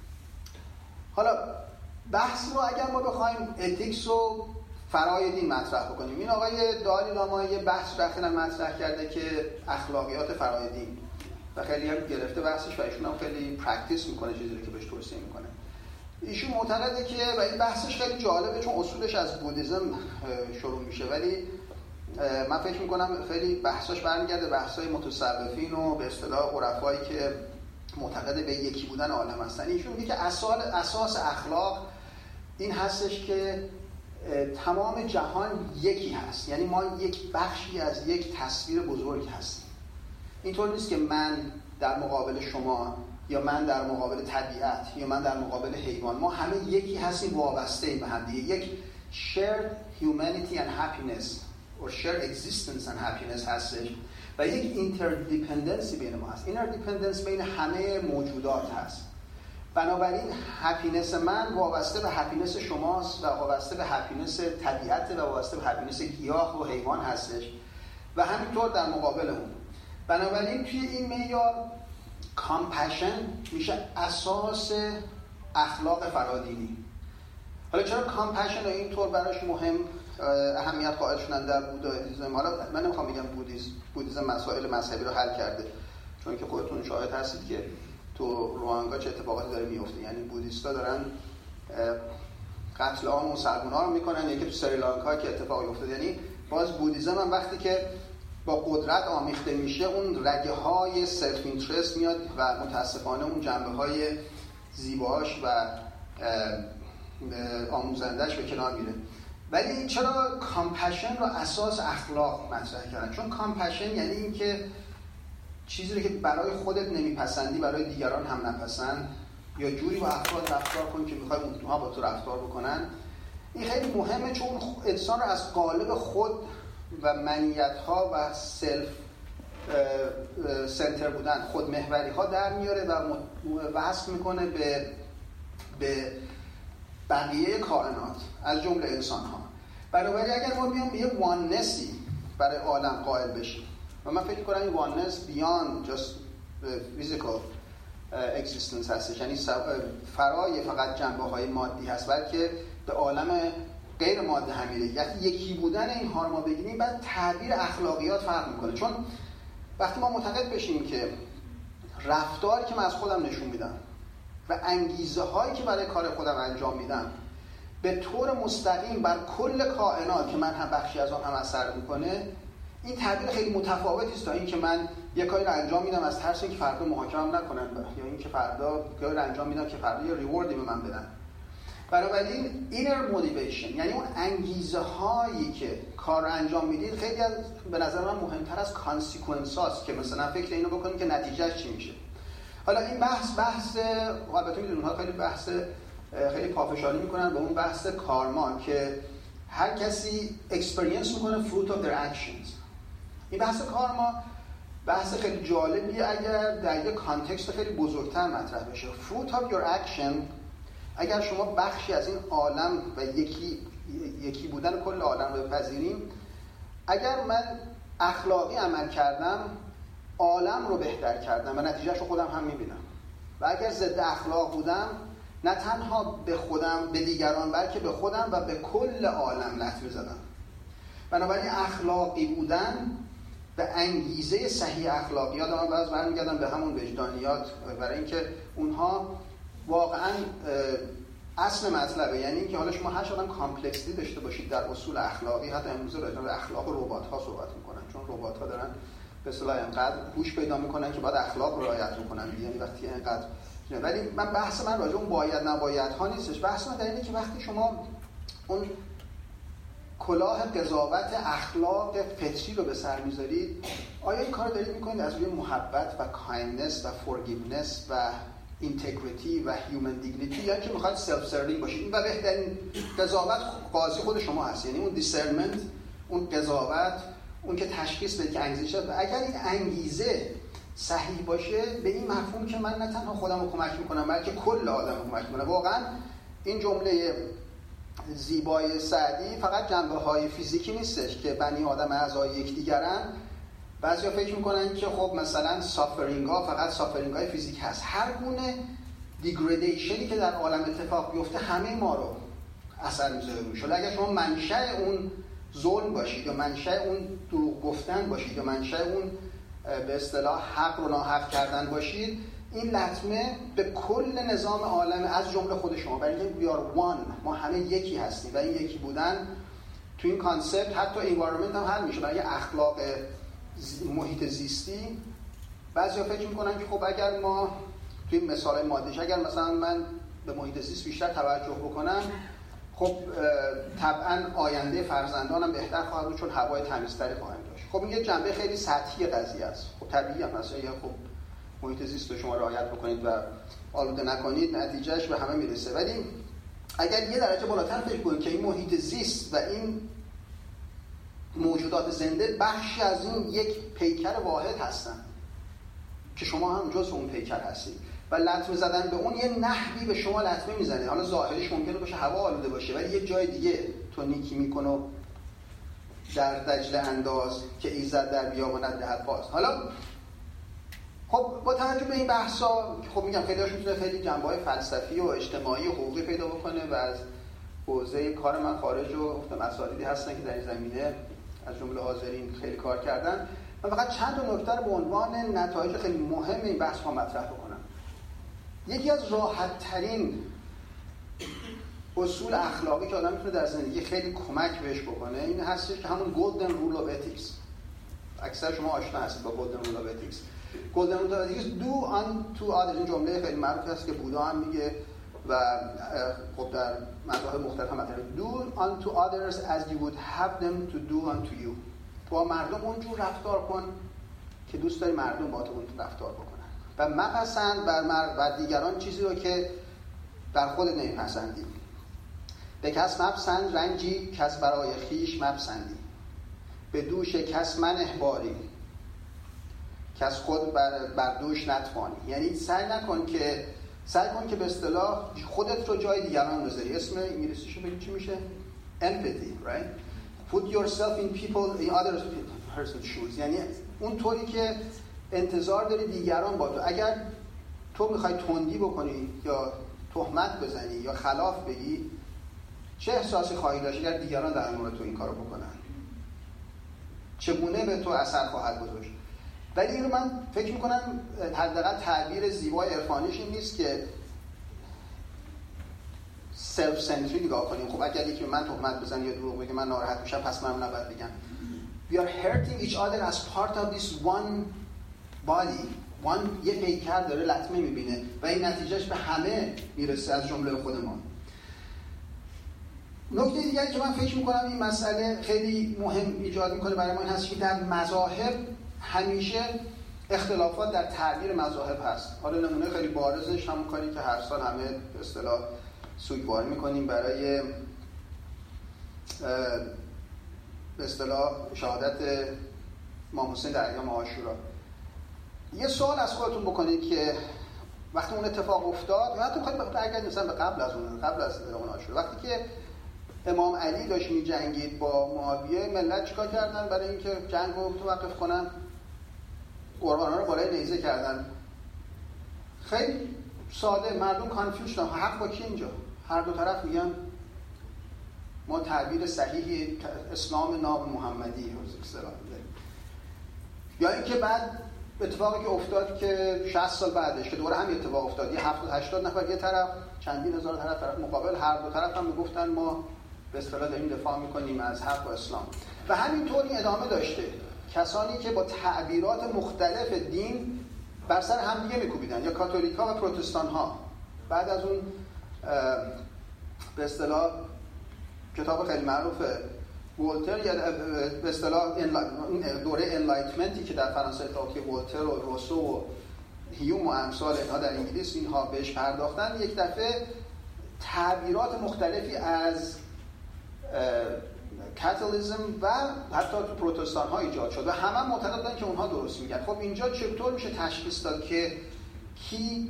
حالا بحث رو اگر ما بخوایم اتیکس رو فرای دین مطرح بکنیم، این آقای دالی لاما یه بحث اخیراً مطرح کرده که اخلاقیات فرای دین و خیلی هم گرفته بحثش و ایشون هم خیلی پرکتیس میکنه چیزی که بهش توصیه میکنه. ایشون معتقده که و این بحثش خیلی جالبه چون اصولش از بودیزم شروع میشه، ولی من فکر میکنم خیلی بحثاش برمیگرده بحثای متصوفین و به اصطلاح عرفایی که معتقد به یکی بودن عالم هستن. ایشون میگه که اساس اخلاق این هستش که تمام جهان یکی هست، یعنی ما یک بخشی از یک تصویر بزرگ هستیم. اینطور نیست که من در مقابل شما یا من در مقابل طبیعت یا من در مقابل حیوان، ما همه یکی هستیم، وابسته به هم دیگه. یک shared humanity and happiness or shared existence and happiness هستش و یک interdependence بین ما هست. interdependence بین همه موجودات هست. بنابراین هپینس من وابسته به هپینس شماست و وابسته به هپینس طبیعت و وابسته به هپینس گیاه و حیوان هستش و همینطور در مقابل اون. بنابراین توی این معیار کامپشن میشه اساس اخلاق فرادینی. حالا چرا کامپشن رو اینطور براش مهم اهمیت قائل شدن در بودیسم؟ حالا من نمیخوام بگم بودیسم مسائل مذهبی رو حل کرده، چون که خودتون شاهد هستید که تو روانگا چه اتفاقاتی داره میفته. یعنی بودیستا دارن قتل عام مسلمان‌ها رو میکنن، یکی تو سریلانکا که اتفاقی افتاد. یعنی باز بودیسم هم وقتی که با قدرت آمیخته میشه اون رگه های سلف اینترست میاد و متاسفانه اون جنبه های زیباش و آموزندش به کنار میره. ولی چرا کامپشن رو اساس اخلاق مطرح کردن؟ چون کامپشن یعنی این که چیزی رو که برای خودت نمیپسندی برای دیگران هم نپسند، یا جوری با افراد رفتار کن که میخوای اونها با تو رفتار بکنن. این خیلی مهمه چون انسان رو از قالب خود و منیت‌ها و سلف سنتر بودن، خودمحوری ها در میاره و وصل میکنه به بقیه کائنات از جمله انسان ها. بنابراین اگر ما بیام به یه واننسی برای عالم قائل بشیم و من فکر کنم این واننس بیان just physical existence هستش، یعنی فرای فقط جنبه های مادی هست، بلکه به عالم غیر ماده هم میره. یکی بودن اینها رو ما بگیریم، بعد تعبیر اخلاقیات فرق میکنه. چون وقتی ما معتقد بشیم که رفتاری که من از خودم نشون میدم و انگیزه هایی که برای کار خودم انجام میدم به طور مستقیم بر کل کائنات که من هم بخشی از آن هم اثر میکنه، این تعبیر خیلی متفاوتی است تا این که من یک کاری رو انجام میدم از ترس اینکه فردا محاکمه‌ام نکنن یا اینکه فردا کاری رو انجام میدم که فردا یه ریواردی به من بدن. بنابراین اینر موتیویشن، یعنی اون انگیزه هایی که کار رو انجام میدید، خیلی از به نظر من مهمتر از کانسیکوئنس هاست که مثلا فکر اینو بکنید که نتیجهش چی میشه. حالا این بحث البته میدونید اونها خیلی بحث خیلی پافشاری میکنن به اون بحث کارما که هر کسی اکسپریانس میکنه fruit of their actions. این بحث کارما بحث خیلی جالبیه اگر در یک کانتکست خیلی بزرگتر مطرح بشه. fruit of your action، اگر شما بخشی از این عالم و یکی بودن کل عالم رو بپذیریم، اگر من اخلاقی عمل کردم عالم رو بهتر کردم و نتیجهش رو خودم هم میبینم، و اگر ضد اخلاق بودم نه تنها به خودم به دیگران بلکه به خودم و به کل عالم لطمه زدم. بنابراین اخلاقی بودن به انگیزه صحیح اخلاقیات من باز برمیگردم به همون وجدانیات، برای اینکه اونها واقعا اصل مطلبه. یعنی اینکه حالا شما هر چقدر کامپلکسی داشته باشید در اصول اخلاقی، حتی امروز راجع به اخلاق ربات‌ها صحبت میکنن، چون ربات‌ها دارن به اصطلاح انقدر هوش پیدا میکنن که باید اخلاق رو رعایت میکنن، یعنی وقتی انقدر. ولی بحث من راجع اون باید نباید ها نیستش، بحث من در اینه که وقتی شما اون کلاه قضاوت اخلاق فطری رو به سر میذارید، آیا این کار رو دارید میکنید از روی محبت و کایندنس و فورگیونس و اینتگریتی و هیومن دیگنیتی، یا که میخواید سلف سروینگ باشید؟ و بهترین قضاوت قاضی خود شما هست، یعنی اون دیسرنمنت، اون قضاوت، اون که تشخیص بده که انگیزه شد. و اگر این انگیزه صحیح باشه، به این مفهوم که من نه تنها خودم رو کمک میکنم بلکه کل آدم رو کمک میکنم. واقعا این جمله زیبای سعدی فقط جنبه‌های فیزیکی نیستش که بنی آدم اعضای یکدیگرن. بعضیا فکر میکنن که خب مثلا سافرینگ ها فقط سافرینگ های فیزیک هست. هر گونه دیگریدیشنی که در عالم اتفاق بیفته همه ما رو اثر میذاره روش. حالا اگر شما منشأ اون ظلم باشید یا منشأ اون دروغ گفتن باشید یا منشأ اون به اصطلاح حق رو ناحق کردن باشید، این لطمه به کل نظام عالم از جمله خود شما، برای اینکه we are one، ما همه یکی هستیم و این یکی بودن تو این کانسپت حتی environment هم حل میشه. برای اخلاق محیط زیستی بعضیا فکر میکنن که خب اگر ما توی مثال مادیش، اگر مثلا من به محیط زیست بیشتر توجه بکنم، خب طبعا آینده فرزندانم بهتر خواهد بود چون هوای تمیزتری خواهند داشت. خب این یه جنبه خیلی سطحی قضیه است. خب طبیعی هم هست، اگر خب محیط زیست رو شما رعایت بکنید و آلوده نکنید نتیجهش به همه میرسه. ولی اگر یه درجه بالاتر فکر کنید که این محیط زیست و این موجودات زنده بخشی از این یک پیکر واحد هستن که شما هم جزء اون پیکر هستید و لطمه زدن به اون یه نحوی به شما لطمه میزنه. حالا ظاهرش ممکنه باشه هوا آلوده باشه، ولی یک جای دیگه تو نیکی میکنه و در دجله انداز که ایزد در بیاباند دهد باز. حالا خب با توجه به این بحثا، خب میگم خیلی هاش میتونه خیلی جنبه‌های فلسفی و اجتماعی و حقوقی پیدا بکنه و از حوزه کار من خارج و مسائلی هستن که در این زمینه از جمله حاضرین خیلی کار کردن. من فقط چند تا نکته رو به عنوان نتایج خیلی مهم این بحث ها مطرح بکنم. یکی از راحت ترین اصول اخلاقی که آدم میتونه در زندگی خیلی کمک بهش بکنه این هستش که همون گلدن رول اف اتیکس. اکثر شما آشنا هستید با گلدن رول اف اتیکس. گلدن رول اف اتیکس do unto others، این جمله خیلی معروفی است که بودا هم میگه و خب در مذاهب مختلف هم مطرحه. do unto others as you would have them to do unto you. با مردم اونجور رفتار کن که دوست داری مردم با تو اونجور رفتار بکنن و مپسند بر دیگران چیزی رو که بر خودت نمیپسندی. به کس مپسند رنجی کس برای خیش مپسندی، به دوش کس منه باری کس خود بر دوش نتوانی. یعنی سعی کن که به اصطلاح خودت رو جای دیگران بذاری. اسم انگلیسیشو بگید چی میشه؟ empathy, right? Put yourself in other person's shoes. یعنی اون طوری که انتظار داری دیگران با تو، اگر تو میخوای تندی بکنی یا تهمت بزنی یا خلاف بگی، چه احساسی خواهی داشت اگر دیگران در مورد تو این کارو بکنن؟ چگونه به تو اثر خواهد گذاشت؟ ولی اینو من فکر میکنم حداقل تعبیر زیبای عرفانیش این نیست که سلف سنتری نگاه کنیم. خب اگر یکی من تهمت بزنه یا دروغ بگه من ناراحت میشم، پس منم نباید بگم. We are hurting each other as part of this one body. یه پیکر داره لطمه میبینه و این نتیجهش به همه میرسه از جمله خودمان. نکته دیگری که من فکر میکنم این مسئله خیلی مهم ایجاد میکنه برای ما این هست که در مذاهب همیشه اختلافات در تعبیر مذاهب هست. حالا نمونه خیلی بارزش همون کاری که هر سال همه به اصطلاح سوگواری میکنیم برای به اصطلاح شهادت امام حسین در ایام عاشورا. یه سوال از خودتون بکنید که وقتی اون اتفاق افتاد، حتی می‌خواید برگردید مثلا به قبل از اون عاشورا، وقتی که امام علی داشت می‌جنگید با معاویه، ملت چیکار کردن برای اینکه جنگ رو متوقف کنن؟ قربان‌ها رو بالای نیزه کردن. خیلی ساده، مردم کانفیوز شدن. حق با کی اینجا؟ هر دو طرف میگن ما تعبیر صحیحی اسلام ناب محمدی رو اصطلاح داریم. یا اینکه بعد اتفاقی که افتاد که 60 سال بعدش که دوره هم اتفاق افتاد، یه 70-80 نفر یه طرف، چندین هزار طرف مقابل، هر دو طرف هم میگفتن ما به اصطلاح داریم دفاع میکنیم از حق و اسلام. و همینطوری ادامه داشته. کسانی که با تعبیرات مختلف دین بر سر هم دیگه میکوبیدن، یا کاتولیک‌ها و پروتستان‌ها. بعد از اون به اصطلاح کتاب خیلی معروف ولتر، یا به اصطلاح دوره انلایتمنتی که در فرانسه اتفاق که ولتر و روسو و هیوم و امثال اینها در انگلیس اینها بهش پرداختن، یک دفعه تعبیرات مختلفی از کاتولیسم و حتی تو پروتستان ها ایجاد شد و همه معتقد بودن که اونها درست میگن. خب اینجا چطور میشه تشخیص داد که کی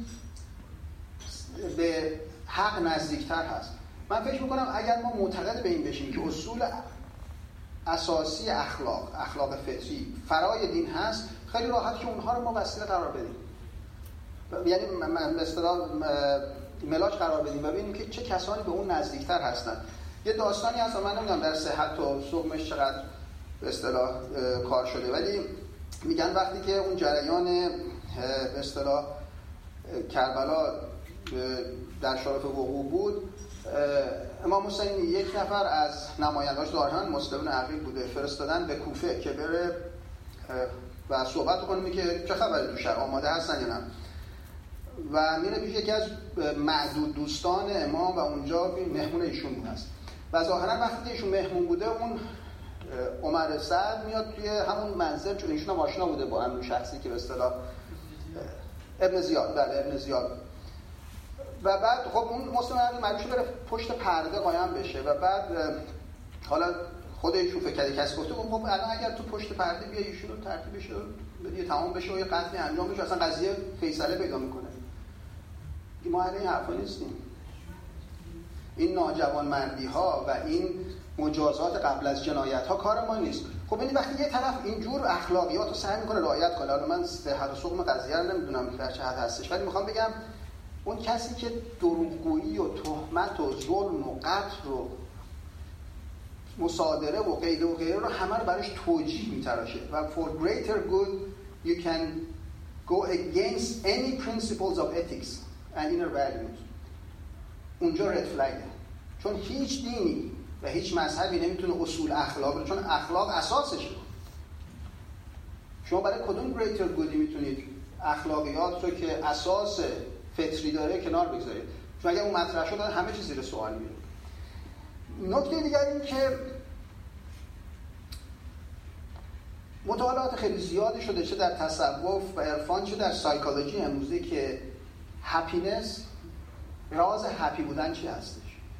به حق نزدیکتر هست؟ من فکر میکنم اگر ما معتقد به این بشیم که اصول اساسی اخلاق فطری فرای دین هست، خیلی راحت که اونها رو ما وسیله قرار بدیم، یعنی به اصطلاح ملاک قرار بدیم و ببینیم که چه کسانی به اون نزدیکتر هستن. یه داستانی هست، من نمیدونم در صحت و سقمش چقدر به اصطلاح کار شده، ولی میگن وقتی که اون جریان به اصطلاح کربلا در شرف وقوع بود، امام حسین یک نفر از نماینده‌اش ظاهراً مسلمون عقیل بوده، فرستادن به کوفه که بره و صحبت کنه که چه خبره تو شهر، آماده هستن یا نه. و میره پیش یکی از معدود دوستان امام و اونجا مهمون ایشون هست و ظاهراً وقتی ایشون مهمون بوده، اون عمر سعد میاد توی همون منزل، چون ایشون هم آشنا بوده با همون شخصی که به اصطلاح ابن زیاد. و بعد خب اون مسلم مجبور بره پشت پرده قایم بشه و بعد حالا خود ایشون فکر کرده کسی گفته خب الان اگر تو پشت پرده بیای ایشون رو ترتیب بشه بدی تمام بشه و یه قتلی انجام بشه، اصلا قضیه فیصله پیدا میکنه. ما اهل این حرفا نیستیم. این ناجوانمردی ها و این مجازات قبل از جنایت ها کار ما نیست. خب یعنی وقتی یه طرف اینجور اخلاقیات رو سعی میکنه رعایت کنه، حالا من صحت و سقم قضیه رو نمیدونم در چه حد هستش، ولی میخوام بگم اون کسی که دروغگویی و تهمت و ظلم و قتل و مصادره و غیره رو همه رو براش توجیه میتراشه و for greater good you can go against any principles of ethics and inner values. اونجا رد فلگه، چون هیچ دینی و هیچ مذهبی نمیتونه اصول اخلاق رو، چون اخلاق اساسشه. شما برای کدوم greater goodی میتونید اخلاقیات رو که اساس فطری داره کنار بگذارید؟ چون اگر اون مطرح شد همه چیز زیر سوال میره. نکته دیگر این که مطالعات خیلی زیادی شده، چه در تصوف و عرفان چه در سایکولوژی امروزی، که هپینس، راز هپی بودن چی هستش.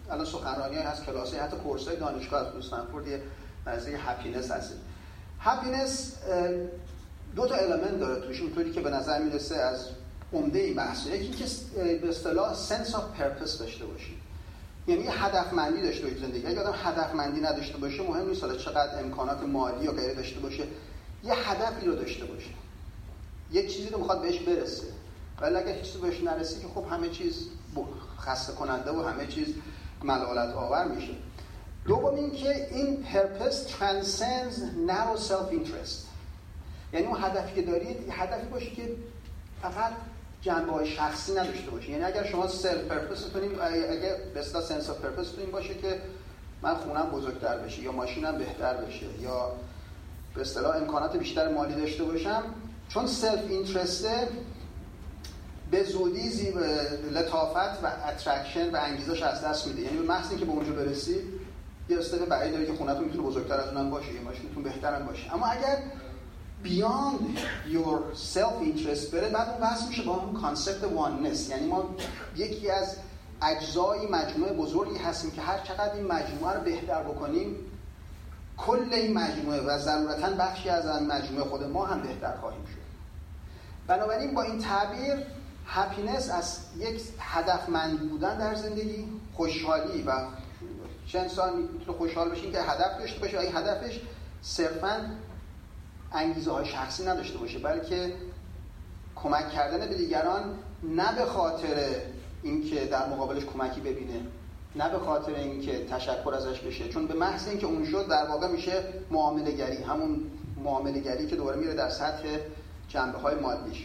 الان سخنرانی‌های هست، کلاس‌های، حتی کورس‌های دانشگاه از استنفورد یه مزه هپینس هست. هپینس دو تا المنت داره توش، اونطوری که به نظر میرسه از عمده این بحثه. یکی که به اصطلاح سنس آف پرپس داشته باشی، یعنی هدفمندی داشته باشی زندگی. اگه آدم هدفمندی نداشته باشه، مهم نیست حالا چقدر امکانات مالی یا غیره داشته باشه، یه هدفی رو داشته باشه، یه چیزی رو میخواد بهش برسه. ولی اگه هیچ چیزی بهش نرسه که خب همه چیز خسته کننده و همه چیز ملالت آور میشه. دوم این که این پرپس transcends narrow self interest، یعنی اون هدفی که دارید هدفی باشه که فقط جنبه‌های شخصی نداشته باشه. یعنی اگر شما سلف پرپستون، اگر به اصطلاح سنس اف پرپستون این باشه که من خونم بزرگتر بشه یا ماشینم بهتر بشه یا به اصطلاح امکانات بیشتر مالی داشته باشم، چون سلف اینترسته به زودی لطافت و اترکشن و انگیزش از دست میده. یعنی به محض اینکه به اونجا برسی یه استپ بعید داره که خونتون میتونه بزرگتر از اونم باشه، یه ماشینتون بهتر هم باشه. اما اگر beyond your self interest بره، بعد اون بحث میشه با اون کانسپت oneness. یعنی ما یکی از اجزای مجموعه بزرگی هستیم که هر چقدر این مجموعه رو بهتر بکنیم، کل این مجموعه و ضرورتاً بخشی از این مجموعه خود ما هم بهتر خواهیم شد. بنابراین با این تعبیر هپینس از یک هدفمند بودن در زندگی، خوشحالی و چه انسان میتونه خوشحال بشه که هدف داشته باشه و این هدفش صرفاً انگیزه های شخصی نداشته باشه، بلکه کمک کردن به دیگران، نه به خاطر اینکه در مقابلش کمکی ببینه، نه به خاطر اینکه تشکر ازش بشه، چون به محض اینکه اون شد در واقع میشه معامله گری، همون معامله گری که دوباره میره در سطح جنبه های مادیش.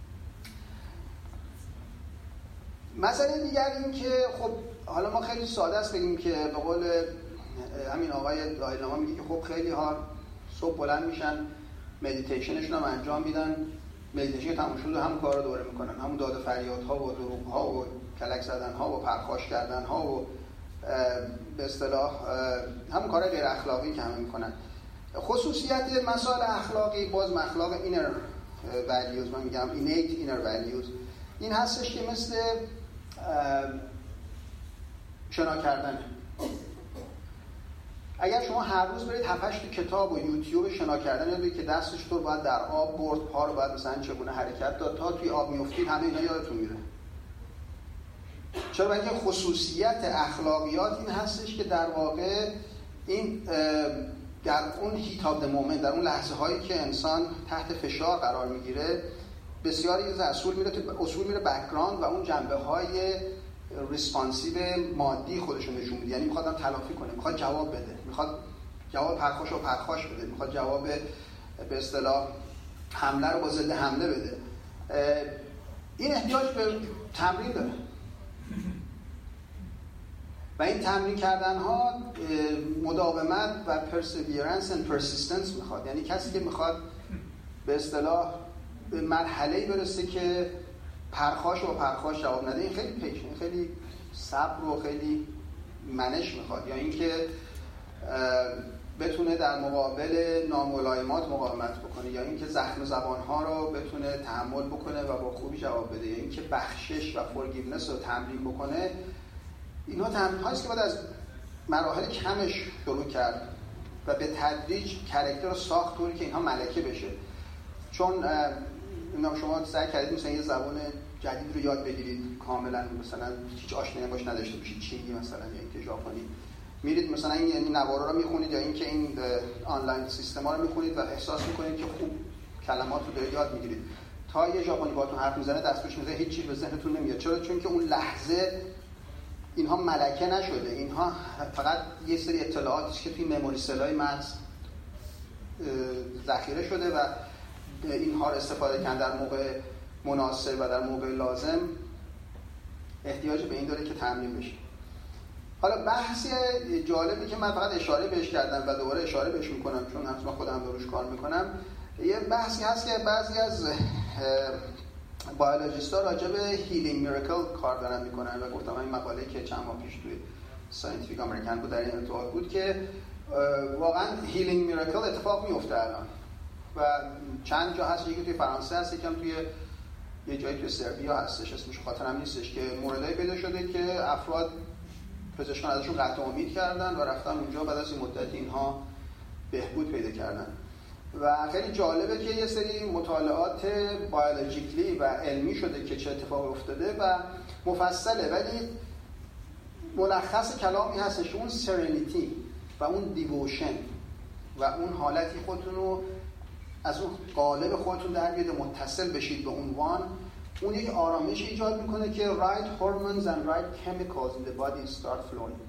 مسئله دیگر این که خب حالا ما خیلی ساده است بگیم که به قول همین آقای دایلما میگه که خب خیلی ها صبح بلند میشن مدیتیشنشون هم انجام میدن، مدیتیشن تموم شد و همون کار رو دوباره میکنن، همون داد و فریادها و دروغها و کلک زدنها و پرخاش کردنها و به اصطلاح همون کارهای غیر اخلاقی که همه میکنن. خصوصیت مسائل اخلاقی، باز اخلاق اینر والیوز، من میگم اینیت اینر والیوز، این هستش که مثل شنا کردنه. اگر شما هر روز برید 7-8 کتاب و یوتیوب شنا کردن یاد بگیرید که دستش تو باید در آب برد، پا رو باید مثلا چگونه حرکت داد تا توی آب میافتید، همه اینا یادتون میره. چرا؟ اینکه خصوصیت اخلاقیات این هستش که در واقع این در اون هیت آف د مومنت، در اون لحظه هایی که انسان تحت فشار قرار میگیره، بسیاری از اصول میره بک‌گراند و اون جنبه های ریسپانسیو مادی خودشون نشون میده. یعنی میخواد تلافی کنه، میخواد جواب بده، میخواد جواب پرخاش بده، میخواد جواب به اصطلاح حمله رو با ضد حمله بده. این احتیاج به تمرین داره و این تمرین کردن ها مداومت و perseverance and persistence میخواد. یعنی کسی که میخواد به اصطلاح به مرحله‌ای برسه که پرخاش و پرخاش جواب نده، این خیلی پیشن، خیلی صبر و خیلی منش میخواد. یا اینکه بتونه در مقابل ناملایمات مقاومت بکنه، یا اینکه زخم زبانها رو بتونه تحمل بکنه و با خوبی جواب بده، یا اینکه بخشش و فورگیونس رو تمرین بکنه. اینا تمرین هاست که باید از مراحل کمش شروع کرد و به تدریج کاراکتر رو ساخت طوری که اینها ملکه بشه. چون شما سعی کردید مثلا یه زبان جدید رو یاد بگیرید، کاملا مثلا هیچ آشنایی باش نداشته باشید، چینی مثلا یا اینکه ژاپنی، میرید مثلا این نوارا رو میخونید یا اینکه این آنلاین سیستما رو میخونید و احساس میکنید که خوب کلمات رو دارید یاد میگیرید. تا یه ژاپنی باهاتون حرف میزنه دستش میزنه، هیچ چیز به ذهنتون نمیاد. چرا؟ چون که اون لحظه اینها ملکه نشده، اینها فقط یه سری اطلاعاتی که توی مموری سلای مغز ذخیره شده و اینها رو استفاده کردن در موقع مناسب و در موقع لازم. احتیاج به این داره که تمرین بشه. حالا بحثی جالبی که من فقط اشاره بهش کردم و دوباره اشاره بهش میکنم چون حتما خودم روش کار میکنم، یه بحثی هست که بعضی از بیولوژیست‌ها راجع به هیلینگ میراکل کار دارن میکنن و گفتم این مقاله که چند ماه پیش توی ساینتیفیک امریکن بود در این ارتباط بود که واقعا هیلینگ میراکل اتفاق میفته الان و چند جا هست، یکی توی فرانسه هست، یکم توی یه جایی توی سربیا هستش، اسمش خاطرم نیستش، که موردایی پیدا شده که افراد پزشکان ازشون قطع امید کردن و رفتن اونجا. بعد از این مدت اینها بهبود پیدا کردن و خیلی جالبه که یه سری مطالعات بیولوژیکلی و علمی شده که چه اتفاقی افتاده و مفصله، ولی ملخص کلامی هستش اون سرنیتی و اون دیووشن و اون حالتی خودتون رو از اون قالب خودتون در بیاد متصل بشید به عنوان، اون یک آرامش ایجاد میکنه که right hormones and right chemicals in the body start flowing.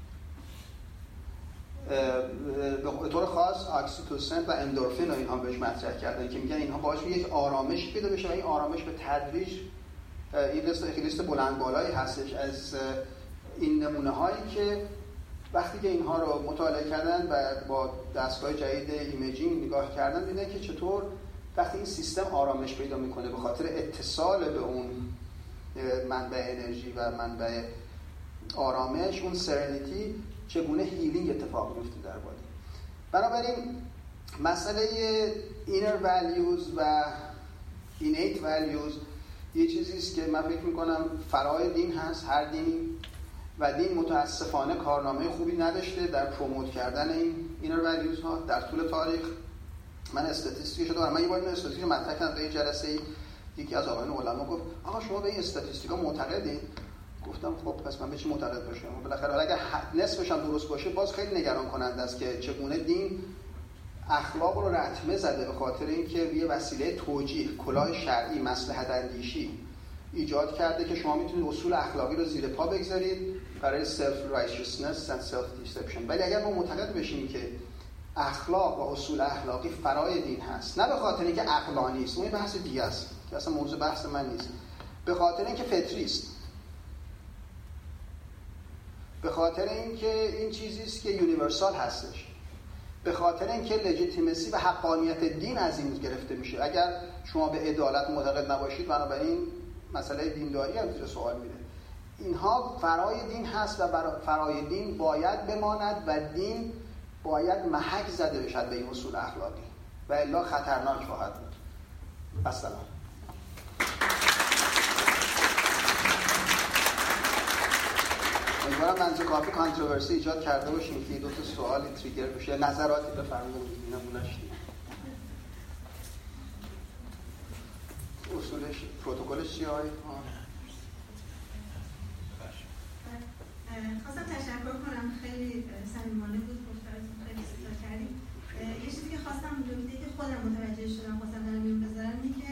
به طور خاص اکسیتوسین و اندورفین رو اینها بهش مطرح کردن که میگن اینها باعث میشه یک آرامش پیدا بشه و این آرامش به تدریج این لیست بلند بالایی هستش از این نمونه هایی که وقتی که اینها رو مطالعه کردن و با دستگاه جدید ایمیجینگ نگاه کردن دیدن که چطور وقتی این سیستم آرامش پیدا میکنه به خاطر اتصال به اون منبع انرژی و منبع آرامش، اون سرنیتی، چگونه هیلینگ اتفاق میفته در بادی. بنابراین مسئله اینر values و innate values یه چیزی است که من فکر میکنم فرای دین هست، هر دینی، و دین متاسفانه کارنامه خوبی نداشته در پروموت کردن این اینر values ها در طول تاریخ. من استاتستیک شده و من یه بار این استاتستیک رو مطرح کردم توی جلسه، یکی از آقایان علما گفت آقا شما به این استاتستیکا معتقدید؟ گفتم خب پس من به چی معتقد باشم؟ بالاخره اگر نصفش هم درست باشه باز خیلی نگران کننده است که چگونه دین اخلاق رو رتمه زده به خاطر اینکه یه وسیله توجیه، کلاه شرعی، مصلحت اندیشی ایجاد کرده که شما میتونید اصول اخلاقی رو زیر پا بگذارید برای self righteousness and self deception. ولی اگر ما معتقد بشیم که اخلاق و اصول اخلاقی فرای دین هست، نه به خاطر اینکه عقلانی است، اون بحث دیگه است که اصلا موضوع بحث من نیست، به خاطر اینکه فطری است، به خاطر اینکه این چیزی است که یونیورسال هستش، به خاطر اینکه لجیتیمسی و حقانیت دین از این گرفته میشه. اگر شما به عدالت معتقد نباشید بنابراین مسئله دینداری هم زیر سوال میره. اینها فرای دین هست و فرای دین باید بماند و دین باید محک زده بشد به این اصول اخلاقی و الا خطرناک خواهد بود. السلام. امیدوارم منظور کافی کانتروورسی ایجاد کرده باشیم که دو تا سوالی تریگر بشه، نظراتی بفرمایید. نمونه‌اش اصولش، پروتکلش چیه؟ خواستم تشکر کنم، خیلی صمیمانه بود، گفتارتون خیلی استفاده کردیم. یه چیزی که خواستم نکته که خودم متوجه شدم خواستم در میون بذارم اینه که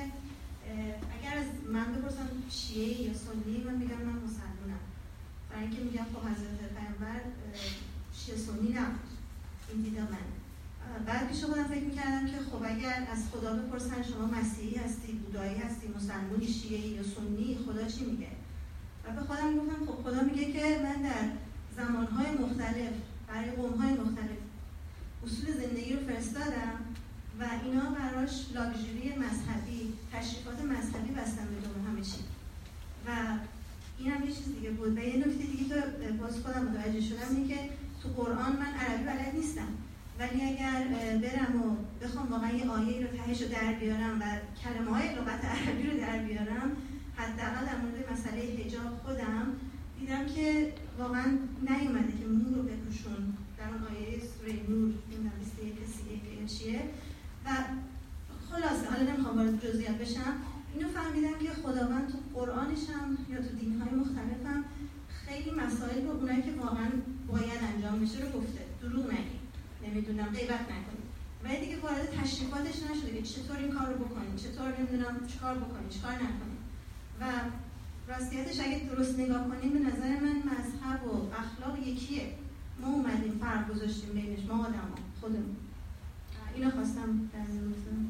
اگر از من بپرسن شیعه یا سنی، من میگم من مسلمانم، برای اینکه میگم خب حضرت پیامبر شیعه سنی نبود، این دیده من. بعد پیش خودم فکر میکردم که خب اگر از خدا بپرسن شما مسیحی هستی، بودایی هستی، مسلمانی، شیعه یا سنی، خدا چی میگه؟ و به خودم گفتم خب خدا میگه که من در زمانهای مختلف برای قومهای مختلف اصول زندگی رو فرستادم و اینا براش لاکچری مذهبی، تشریفات مذهبی بستن به دوم همه چی. و این هم یه چیز دیگه بود. و یه نکته دیگه که باز خودم متوجه شدم اینه که تو قرآن من عربی بلد نیستم، ولی اگر برم و بخوام واقعا یه آیه رو تهش رو در بیارم و کلمه‌های لغت عربی رو در بیارم، حداقل در مورد مسئله حجاب خودم دیدم که واقعا نیومده که مو رو بپوشون در اون آیه سوره نور، نمیدونم 21 چیه. و خلاصه حالا نمیخوام وارد جزئیات بشم، اینو فهمیدم که خداوند تو قرآنش هم یا تو دین‌های مختلف هم خیلی مسائل رو اونایی که واقعا باید انجام بشه رو گفته. دروغ نگید، نمیدونم غیبت نکنید. ولی دیگه وارد تشریفاتش نشده که چطور این کار رو بکنید، چطور نمیدونم چیکار بکنید، چیکار نکنید. و راستیتش اگه درست نگاه کنیم به نظر من مذهب و اخلاق یکیه. ما اومدیم فرق گذاشتیم بینش، ما آدم‌ها خودمون. اینو خواستم در میون.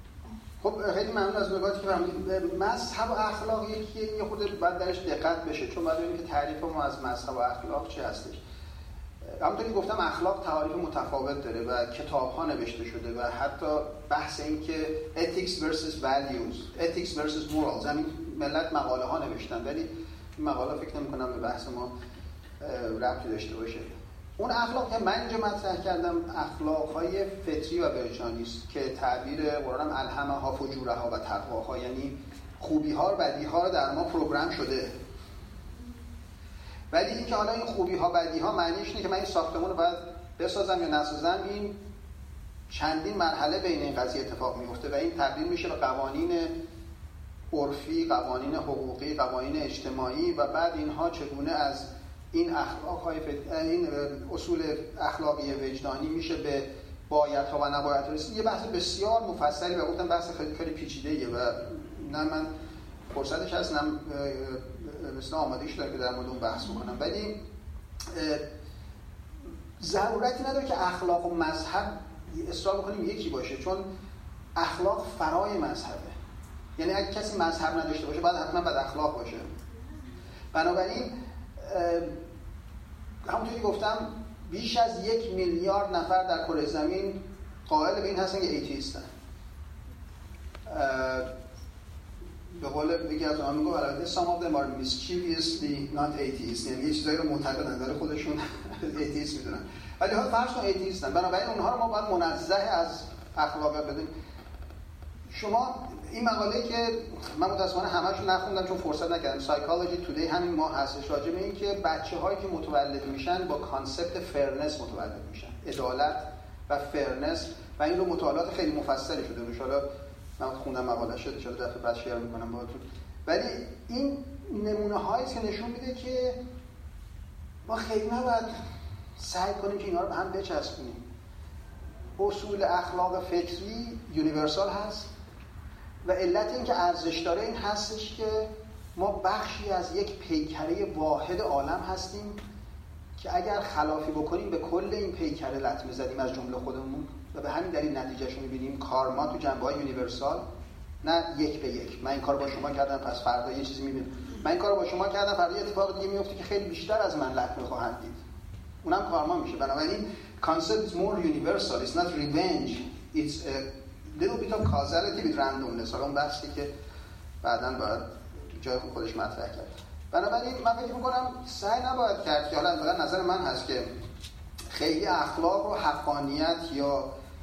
خب خیلی ممنون از نکاتی که فرمودید. مذهب و اخلاق یکیه، یه خود باید درش دقت بشه، چون باید ببینیم که تعریف ما از مذهب و اخلاق چی هستش. همونطور که گفتم اخلاق تعاریف متفاوت داره و کتاب‌ها نوشته شده و حتی بحث این که ethics versus values، ethics versus morals، همین ملت مقاله ها نوشتن ولی این مقاله فکر نمی‌کنم به بحث ما ربطی داشته باشه. اون اخلاق که من اینجا مطرح کردم اخلاق‌های فطری و وجدانی است که تعبیر قرآن هم الهمها فجورها و تقواها، یعنی خوبی‌ها و بدی‌ها در ما پروگرام شده ولی اینکه حالا این خوبی ها بدی ها معنیش اینه که من این ساختمون رو باید بسازم یا نسازم، این چندین مرحله بین این قضیه اتفاق میفته و این تبدیل میشه به قوانین عرفی، قوانین حقوقی، قوانین اجتماعی و بعد اینها چگونه از این این اصول اخلاقی وجدانی میشه به بایدها و نبایدها رسید. یه بحث بسیار مفصلی و گفتم بحث خیلی خیلی پیچیده‌ایه و نه من فرصتش هست نه مثلا آمادگیش دارم که در مورد اون بحث بکنم، ولی ضرورتی نداره که اخلاق و مذهب اصرار بکنیم یکی باشه، چون اخلاق فرای مذهبه. یعنی اگه کسی مذهب نداشته باشه باید حتما بد اخلاق باشه. بنابراین همونطوری که گفتم بیش از 1 میلیارد نفر در کره زمین قائل به این هستن که ایتیستن. به قول یکی از آنها میگه البته some of them are mischievously not atheists، یعنی یه چیزایی رو معتقدن در خودشون ایتیست میدونن، ولی ها فرض کن ایتیستن. بنابراین اونها رو ما باید منزه از اخلاقیات بدیم. شما این مقاله که من متأسفانه همه‌شو نخوندم چون فرصت نکردم، سایکولوژی تودی همین ماه هستش، راجع به این که بچه‌هایی که متولد میشن با کانسپت فرنس متولد میشن، عدالت و فرنس، و این رو مطالعات خیلی مفصلی شده. ان شاءالله من خوندم مقاله شده، ان شاءالله دفعه بعد شیر می‌کنم باهاتون. ولی این نمونه‌هایی که نشون میده که ما خیلی نباید سعی کنیم که اینا رو به هم بچسبونیم. اصول اخلاق فکری یونیورسال هست و علت این که ارزش داره این هستش که ما بخشی از یک پیکره واحد عالم هستیم که اگر خلافی بکنیم به کل این پیکره لطمه زدیم از جمله خودمون و به همین دلیل نتیجهش رو می‌بینیم. کارما تو جنبه‌های یونیورسال، نه یک به یک من این کارو با شما کردم پس فردا یه چیزی می‌بینم، من این کارو با شما کردم فردا یه اتفاق دیگه میفته که خیلی بیشتر از من لطمه خواهند دید، اونم کارما میشه. بنابراین concept is more universal, it's not revenge, it's a little bit of causality with randomness. حالا اون بحثی که بعداً باید جای خودش مطرح کرد. بنابراین من فکر می‌کنم سعی نباید کرد که حالا نظر من هست که خیلی اخلاق و حقانیت یا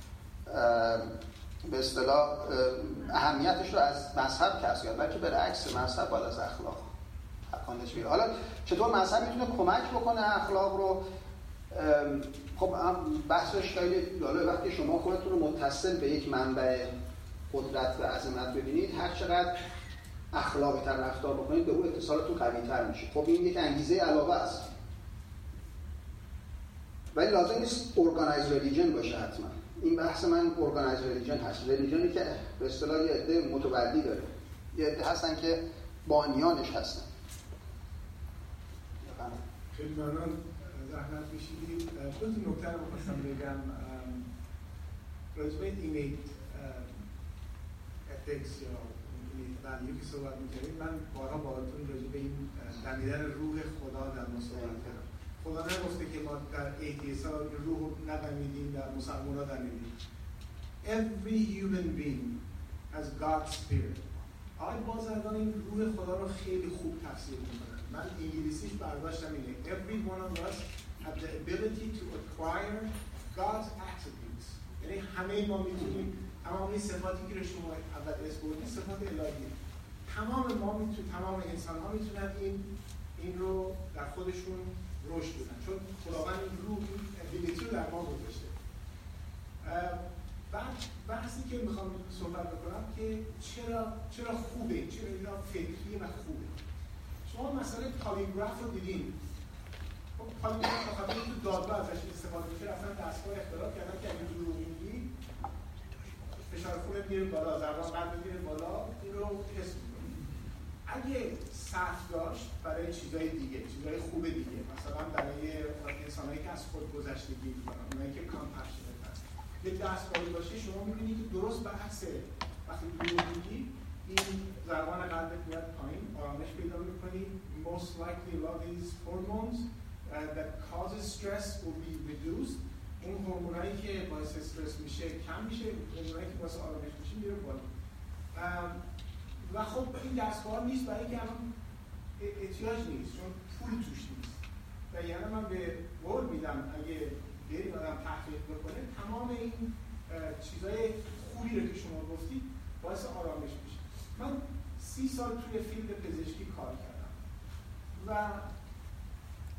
به اصطلاح اهمیتش رو از مذهب کسب کرد، بلکه بالعکس مذهب باید از اخلاق حقانیتش بگیره. حالا چطور مذهب میتونه کمک بکنه اخلاق رو؟ خب بحثش خیلی جالبه. وقتی شما خودتون رو متصل به یک منبع قدرت و عظمت ببینید، هر چقدر اخلاقی تر رفتار بکنید به اون اتصالتون قوی تر میشه. خب این یک انگیزه علاوه است، ولی لازم نیست ارگانایز ریلیجن باشه حتما. این بحث من ارگانایز ریلیجن هست، ریلیجنی که به اصطلاح یه عده متولی داره، یه عده هستن که بانیانش هستن. خیلی ممنون زحمت کشیدید. دو تا نکته رو می‌خواستم بگم راجع به اینیت اتیکس یا ولیو که صحبت می‌کردید. من بارها باهاتون راجع به این دمیدن روح خدا در صحبت کردم. خدا نگفته که ما در ایتیسا روح ندمیدیم، در مسلمان‌ها دمیدیم. Every human being has God's spirit. آقای بازرگان این روح خدا رو خیلی خوب تفسیر می‌کنن. من انگلیسیش برداشتم اینه. Every one of us have the ability to acquire God's attributes. یعنی همه ما میتونیم تمام این صفاتی که شما اول اسپوردی صفات الهیه. تمام انسان‌ها میتونن این رو در خودشون رشد بدن، چون خداوند این روح این ابیلیتی رو در ما گذاشته. بعد بحثی که میخوام صحبت بکنم که چرا خوبه، چرا اینا فکری و خوبه. شما مثلا پالیگراف رو دیدین. خب پالیگراف بخاطر تو دادگاه ازش استفاده میشه، اصلا دستگاه اختراع کردن که اگه دروغ میگی فشار خونت میره بالا، ضربان قلب میره بالا، این رو حس می‌کنی. اگه صف داشت برای چیزای دیگه، چیزای خوب دیگه، مثلا برای انسانایی که از خود گذشتگی می‌کنن، اونایی که کامپشنت هستن، یه دستگاهی باشه شما می‌بینی که درست برعکس وقتی دروغ میگی این ضربان قلبت میاد پایین، آرامش پیدا می‌کنی. Most likely a lot of these hormones that causes stress will be reduced. اون هورمونایی که باعث استرس میشه کم میشه، هورمونایی که باعث آرامش میشه میره بالا. و خب این دستگاه نیست برای اینکه الان احتیاج نیست، چون پول توش نیست. و یعنی من به قول میدم اگه بریم آدم تحقیق بکنه تمام این چیزای خوبی رو که شما گفتید باعث آرامش میشه. من 30 سال توی فیلد پزشکی کار کردم و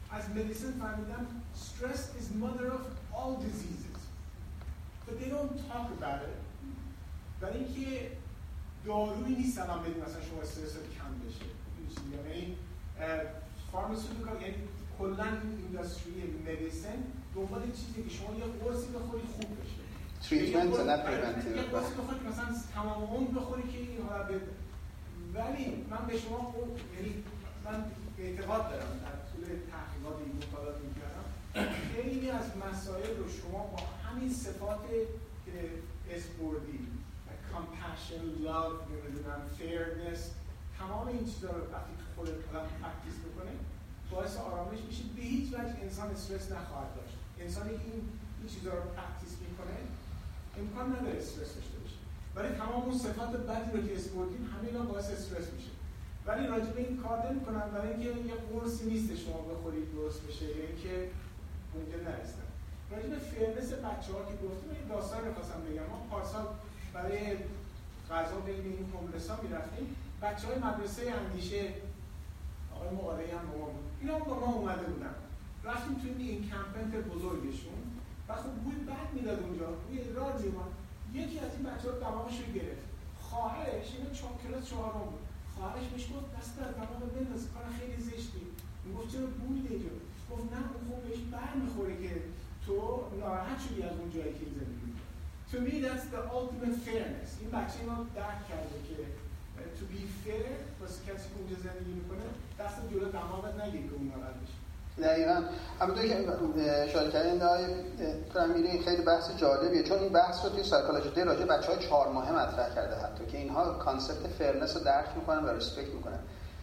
از مدیسن فهمیدم stress is mother of all diseases but they don't talk about it. برای اینکه دارویی نیست الان بدید مثلا شما استرس کم بشه. یعنی فارماسیوتیکال یعنی کلا این اینداستری مدیسن دنبال چیزی که شما یه قرصی بخوری خوب بشه. تریتمنت نه پرونتیو. یه قرصی بخوری مثلا تمام عمر بخوری که این حالت بده. ولی من به شما یعنی من اعتقاد دارم در طول تحقیقات این مطالعات می‌کردم خیلی از مسائل رو شما با همین صفات که اسپوردی compassion, love, نمیدونم fairness تمام این چیزا رو وقتی خودت پرکتیس بکنه باعث آرامش میشه. به هیچ وجه انسان استرس نخواهد داشت. انسانی که این چیزا رو پرکتیس میکنه امکان نداره استرس داشته باشه. ولی تمام اون صفات بدی رو که اسپوردیم همه اینا باعث استرس میشه. ولی راجع به این کار نمی‌کنن برای اینکه یه قرصی نیست شما بخورید درست بشه یا اینکه ممکن نرسن. راجع به فرنس بچه‌ها که گفتم این داستان رو خواستم بگم. ما پارسال برای غذا بین این کنگرس‌ها می‌رفتیم. بچه‌های مدرسه اندیشه آقای مقاله‌ای هم با ما بود. اینا با ما اومده بودن. رفتیم توی این کمپینت بزرگشون و خب بوی بد میداد اونجا. بوی ادرار میومد. یکی از این بچه‌ها دماغش رو گرفت. خواهرش اینو کلاس 4 بود. خواهرش بهش گفت دست از دماغ بنداز، کار خیلی زشتی. میگفت چرا بو میده اینجا؟ گفت نه اون خوب بهش برمیخوره که تو ناراحت شدی از اون جایی که زندگی می‌کنی. To me that's the ultimate fairness. این بچه اینو درک کرده که to be fair واسه کسی که اونجا زندگی میکنه دست جلو دماغت نگیر که اون ناراحت بشه. دقیقاً. همونطور که اشاره کردین آقای کرامیری خیلی بحث جالبیه چون این بحث رو توی سایکولوژی دی راجع به بچه‌های 4 ماهه مطرح کرده حتی که اینها کانسپت فرنس رو درک میکنن و ریسپکت میکنن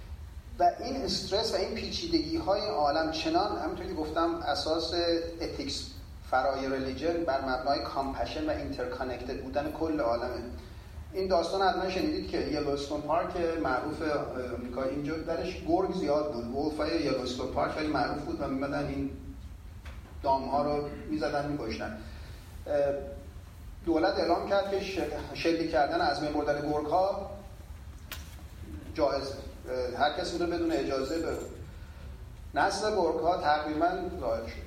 و این استرس و این پیچیدگی‌های عالم چنان همونطور که گفتم اساس اتیکس فرای ریلیجن بر مبنای کامپشن و اینترکانکتد بودن کل عالمه. این داستان حتما شنیدید که یلوستون پارک معروف آمریکا اینجا درش گرگ زیاد بود. ولفای یلوستون پارک خیلی معروف بود و میمدن این دام‌ها رو میزدن می‌کشتن. دولت اعلام کرد که شلیک کردن از بین بردن گرگ‌ها جایزه. هر کسی رو بدون اجازه به نسل گرگ‌ها تقریباً ظاهر شد.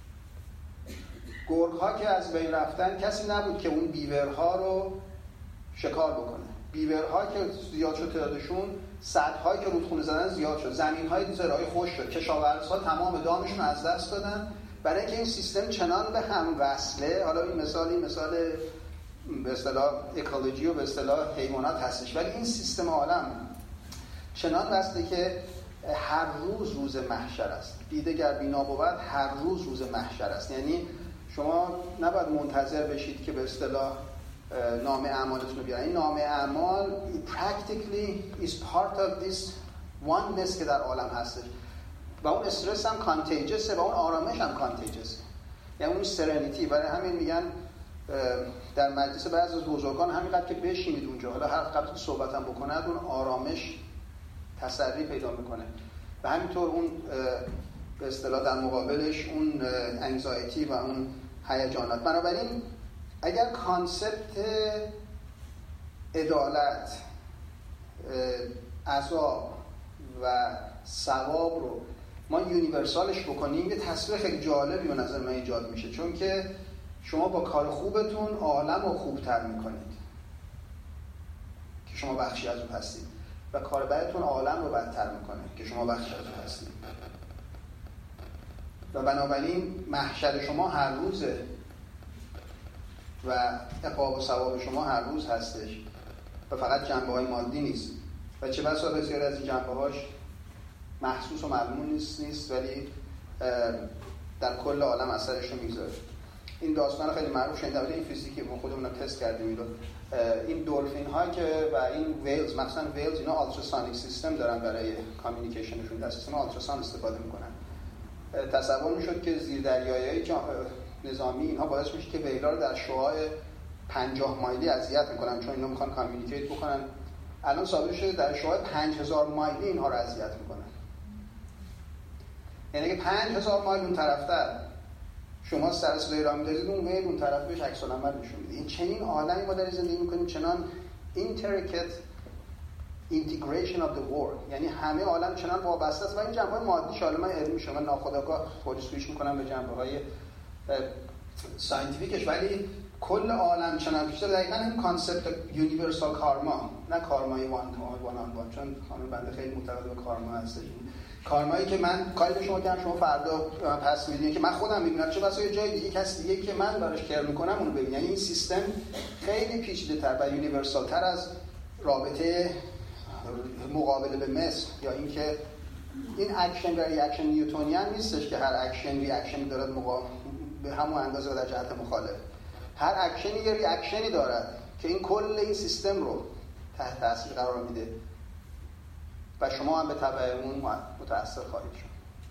گرگ‌ها که از بین رفتن کسی نبود که اون بیورها رو شکار بکنه. بیورها که زیاد شد تعدادشون، سدهایی که رودخونه زدن زیاد شد، زمین‌های زراعی خشک شد، کشاورزها تمام دامشون از دست دادن برای اینکه این سیستم چنان به هم وصله. حالا این مثال به اصطلاح اکولوژی و به اصطلاح حیوانات هستش، ولی این سیستم عالم چنان وصله که هر روز محشر است. دیدگر بینا بود هر روز محشر است. یعنی شما نباید منتظر بشید که به اصطلاح نامه اعمالتون رو بیارن. این نامه اعمال practically is part of this oneness که در عالم هستش و اون استرس هم کانتیجسه و اون آرامش هم کانتیجسه، یعنی اون سرنیتی. برای همین میگن در مجلس بعضی از بزرگان همینقدر که بشینید اونجا، حالا هر قبل که صحبت هم بکنند، اون آرامش تسری پیدا میکنه و همینطور اون به اصطلاح در مقابلش اون انگزایتی و اون هیجانات. بنابراین اگر کانسپت عدالت، عذاب و ثواب رو ما یونیورسالش بکنیم، یه تصویر خیلی جالبی به نظر من ایجاد میشه، چون که شما با کار خوبتون عالم رو خوبتر میکنید که شما بخشی از اون هستید و کار بدتون عالم رو بدتر میکنه که شما بخشی از اون هستید و بنابراین محشر شما هر روزه و عقاب و ثواب شما هر روز هستش و فقط جنبه‌های مادی نیست و چه بسا بسیاری از این جنبه‌هاش محسوس و معلوم نیست ولی در کل عالم اثرش رو میذاره. این داستان خیلی معروف شده در این فیزیکی ما خودمون تست کردیم. این دولفین ها که و این ویلز، مثلا ویلز اینا آلتراسونیک سیستم دارن برای کامیونیکیشنشون، در سیستم آلتراساوند استفاده میکنن. تصور میشد که زیردریایی نظامی اینها باعث میشه که ویلا رو در شعاع 50 مایلی اذیت میکنن چون اینا میخوان کامیونیکیت بکنن. الان ثابت شده در شعاع 5000 مایلی اینها رو اذیت میکنن. یعنی که 5000 مایل اون طرفتر شما سر صدای راه می‌دارید، اون ویل اون طرف بهش عکس العمل نشون میده. این چنین عالمی ما در زندگی میکنیم، چنان اینتریکت integration of the world، یعنی همه عالم چنان وابسته است و این جنبه‌های مادی حالا من علمی شما ناخودآگاه خود سویچ می‌کنم به جنبه‌های ساینتیفیکش، ولی کل عالم چنان پیچیده. دقیقاً این کانسپت یونیورسال کارما، نه کارمای وان آن وان، چون خانم بنده خیلی معتقد به کارما هست. کارمایی که من کاری به شما کردم شما فردا پس میدین که من خودم میبینم، چه بسا یه جای دیگه کسی دیگه که من براش کر میکنم اونو ببینم. یعنی این سیستم خیلی پیچیده‌تر و یونیورسال تر از رابطه مقابله به مثل یا اینکه این اکشن و ریاکشن نیوتونیان نیستش که هر اکشن ریاکشنی دارد به همون اندازه و در جهت مخالف. هر اکشنی یه ریاکشنی دارد که این کل این سیستم رو تحت تاثیر قرار میده و شما هم به تبع اون متأثر خواهید شد.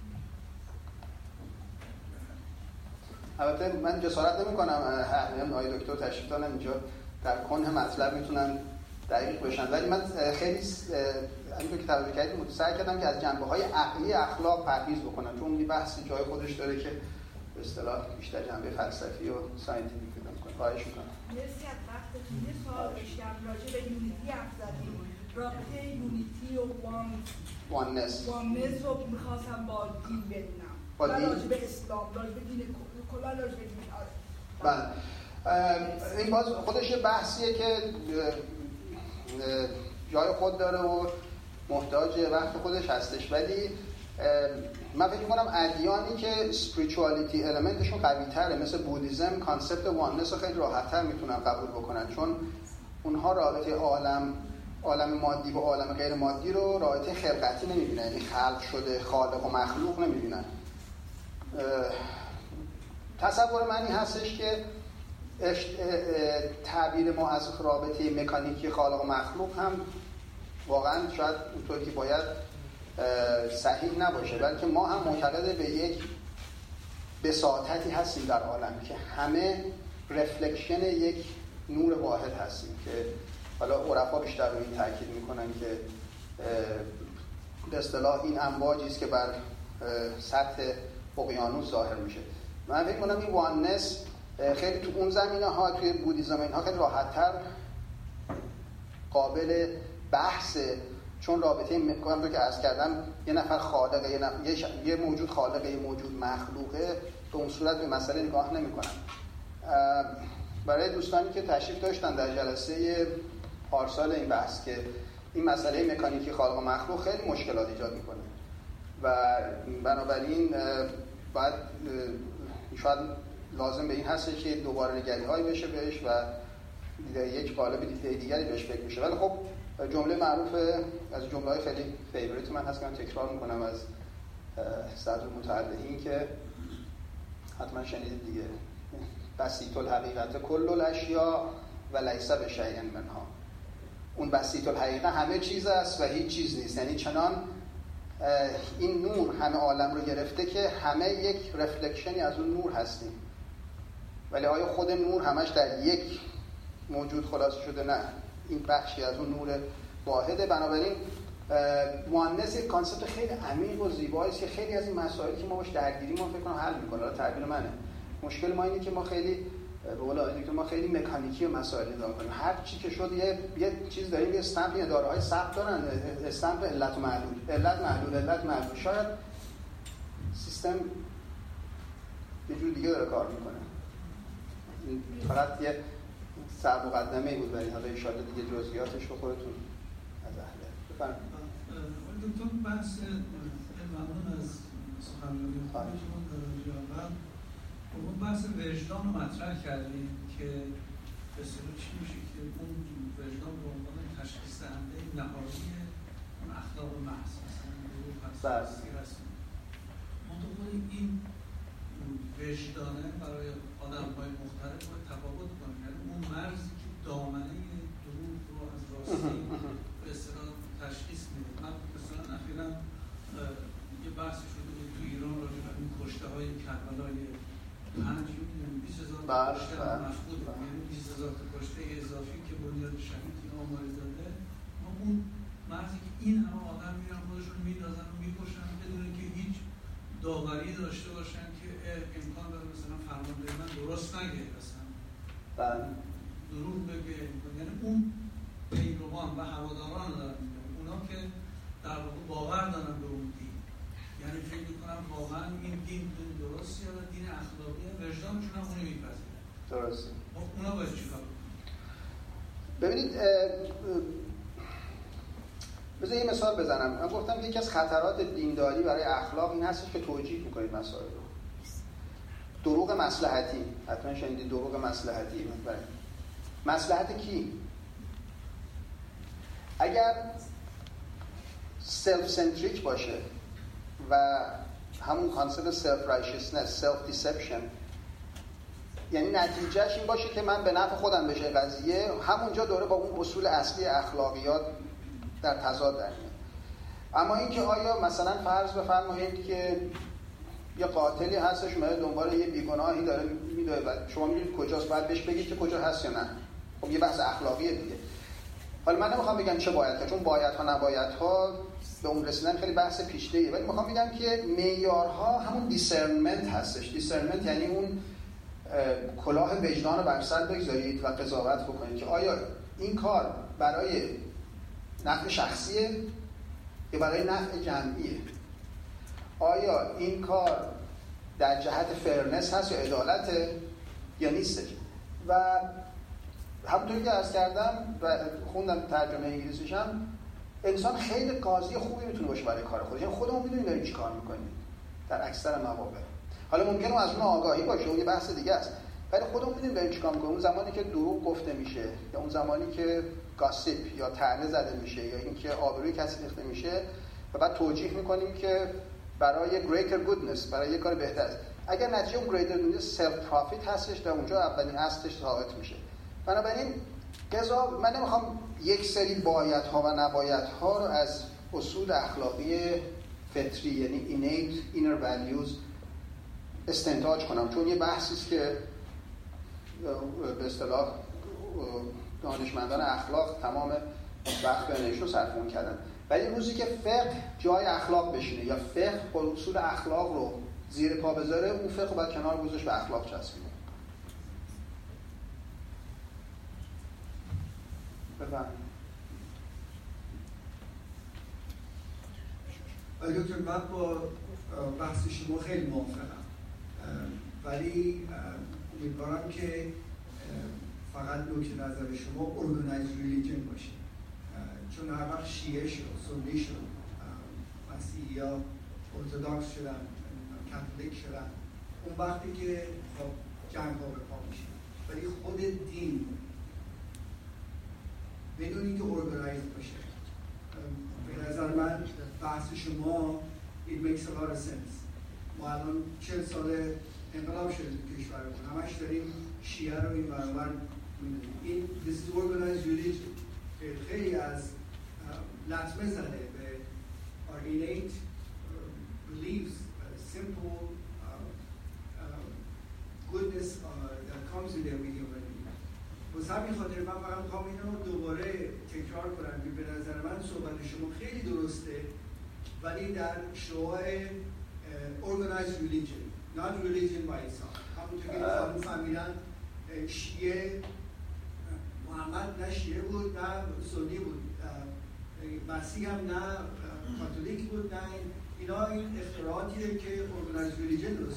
البته من جسارت نمی‌کنم آقای دکتر تشریف دارن اینجا در کنه مطلب میتونن دقیق بشن، ولی من خیلی همونطور که توجه کردید سعی کردم که از جنبه‌های عقلی اخلاق پرهیز بکنم، چون این بحث جای خودش داره که به اصطلاح بیشتر جنبه فلسفی و ساینتیفیک پیدا می‌کنه. خواهش می‌کنم. مرسی از وقتتون. یه سوال داشتم راجع به یونیتی حرف زدیم. رابطه یونیتی و واننس رو می‌خواستم با دین ببینم. با دین؟ راجع به اسلام، راجع به دین کلا، راجع به دین. بله. این باز خودش یه بحثیه که جای خود داره و محتاج وقت خودش هستش، ولی من فکر می‌کنم ادیانی که اسپریچوالیتی المنتشون قوی‌تره مثل بودیسم کانسپت واننس رو خیلی راحت‌تر میتونن قبول بکنن، چون اونها رابطه عالم مادی و عالم غیر مادی رو رابطه خلقتی نمی‌بینن، یعنی خلق شده خالق و مخلوق نمی‌بینن. تصور من این هستش که تعبیر ما از رابطه مکانیکی خالق و مخلوق هم واقعا شاید اونطوری که باید صحیح نباشه، بلکه ما هم معتقد به یک بساطتی هستیم در عالم که همه رفلکشن یک نور واحد هستیم، که حالا عرفا بیشتر روی این تاکید میکنن که به اصطلاح این امواجی است که بر سطح اقیانوس ظاهر میشه. من فکر می‌کنم این واننس خیلی تو اون زمینه‌ها توی بودیسم اینها خیلی راحت‌تر قابل بحثه، چون رابطه همونطور که عرض کردم یه نفر خالقه، یه موجود خالقه، یه موجود مخلوقه، به اون صورت به مسئله نگاه نمی‌کنم. برای دوستانی که تشریف داشتن در جلسه پارسال این بحث که این مسئله مکانیکی خالق و مخلوق خیلی مشکلات ایجاد می‌کنه و بنابراین باید شاید لازم به این هست که دوباره نگری‌هایی بشه بهش و یک قالب دیگری بهش فکر بشه. ولی خب جمله معروف از جمله‌های خیلی فیوریت من هست که من تکرار میکنم از صدر المتعلقین که حتما شنیدید دیگه، بسیط الحقیقت کل الاشیاء و لیس بشیء منها. اون بسیط الحقیقه همه چیز است و هیچ چیز نیست، یعنی چنان این نور همه عالم رو گرفته که همه یک رفلکشنی از اون نور هستیم، ولی آیا خود نور همش در یک موجود خلاصه شده؟ نه، این بخشی از اون نور واحده. بنابراین مؤنث یک کانسپت خیلی عمیق و زیبایی است که خیلی از این مسائلی که ما باش درگیری ما فکر کنم حل می‌کنه. حالا تعبیر منه، مشکل ما اینه که ما خیلی به قول آقای دکتر ما خیلی مکانیکی و مسائل نگاه کنیم. هر چی که شد یه چیز داریم، یه استمپ، یه اداره‌های ثبت دارن، استمپ علت و معلول، علت معلول. شاید سیستم یه جور دیگه داره کار میکنه. فقط یه سر مقدمه‌ای بود، ولی حالا ان شاءالله دیگه جزئیاتش رو خودتون از اهل بفرمایید. دکتر بحث ممنون از سخنرانی خودتون در اون بحث وجدان رو مطرح کردیم که به اصطلاح چی میشه که اون وجدان به عنوان تشخیص دهنده نهایی اون اخلاق محض مثلا هست. منطقه این وجدانه برای آدم‌های مختلف باید تفاوت کنه، یعنی اون مرزی که دامنه دروغ رو از راستی به اصطلاح تشخیص میده. من مثلا اخیراً یه بحثی شده بود تو ایران راجع به این کشته‌های کربلای 20,000 کشته مفقود، یعنی 20,000 کشته اضافی که بنیاد شهید این آمار داده. ما اون مرزی که این همه آدم میرن خودشون میدازن و میکشن بدون که هیچ داوری داشته باشن که امکان داره مثلا فرمانده من درست نگه اصلا دروغ بگه، یعنی اون پیروان و هواداران دارن مردم که در واقع باور دارن به اون دین، یعنی فکر می‌کنم واقعا این دین درسته یا دین اخلاقیه، وجدانشون هم اونو میپذیره. درسته. اونا باید چیکار کنن؟ ببینید بذار یه مثال بزنم. من گفتم که یکی از خطرات دینداری برای اخلاق این هستش که توجیه می‌کنید مسائل رو. دروغ مصلحتی، حتما شنیدید دروغ مصلحتی. مصلحت کی؟ اگر سلف سنتریک باشه و همون کانسپت سلف رایشسنس، سلف دیسپشن، یعنی نتیجهش این باشه که من به نفع خودم بشه قضیه، همونجا دوره با اون اصول اصلی اخلاقیات در تضاد در میاد. اما اینکه آیا مثلا فرض بفرمایید که یه قاتلی هستش اومده دنبال یه بیگناهی داره میدوه و شما میدونید کجاست، باید بهش بگید که کجا هست یا نه. خب یه بحث اخلاقیه دیگه. حالا من نمیخوام بگم چه باید که، چون باید ها نباید ها به اون رسیدن خیلی بحث پیچیده‌ایه، ولی میخوام بگم که معیارها همون دیسرنمنت هستش. دیسرنمنت یعنی اون کلاه وجدان رو بر سر بگذارید و قضاوت بکنید که آیا این کار برای نفع شخصیه یا برای نفع جمعیه، آیا این کار در جهت فرنس هست یا عدالته یا نیستش. و همونطوری که عرض کردم و خوندم ترجمه انگلیسیشم، انسان خیلی قاضی خوبی میتونه باشه برای کار خودش، یعنی خودمون میدونیم داریم چی کار میکنیم در اکثر مواقع. حالا ممکنه از اون آگاهی باشه، اون یه بحث دیگه است، ولی خودمون میدونیم داریم چی کار میکنیم. اون زمانی که دروغ گفته میشه یا اون زمانی که گاسیپ یا طعنه زده میشه یا اینکه آبروی کسی ریخته میشه و بعد توجیه میکنیم که برای greater goodness، برای یه کار بهتر است، اگر نتیجه اون greater goodness self profit هستش، در اونجا اولین اصلش ثابت میشه. بنابراین من نمیخوام یک سری بایدها و نبایدها رو از اصول اخلاقی فطری یعنی innate inner values استنتاج کنم، چون یه بحثی است که به اصطلاح دانشمندان اخلاق تمام وقت بهش رو صرف اون کردن. ولی روزی که فقه جای اخلاق بشینه یا فقه با اصول اخلاق رو زیر پا بذاره، اون فقه رو باید کنار گذاشت به اخلاق چسبونه. دکتر من با بحث شما خیلی موافقم، ولی امیدوارم که فقط نکته نظر شما ارگانایز ریلیجن باشه، چون هر وقت شیعه شد، سنی شد، مسیحی یا ارتداکس شدن، کاتولیک شدن، اون وقتی که خب جنگ ها به پا میشه. ولی خود دین بدون اینکه ارگانایز باشه، به نظر من بحث شما it makes a lot of sense. ما الان 40 سال انقلاب شده تو کشورمون، همش داریم شیعه رو این برابر این this is organized religion که خیلی از لطمه زده به our innate beliefs, simple goodness that comes with every human being. بس همین خاطر من فقط میخوام این رو دوباره تکرار کنم که به نظر من صحبت شما خیلی درسته، ولی در شعاع organized religion, not religion by itself. همونطور که خانم فهمیدن شیعه محمد نه شیعه بود نه سنی بود، مسیح هم نه کاتولیک بود، نه اینا این اختراعاتیه که organized religion درست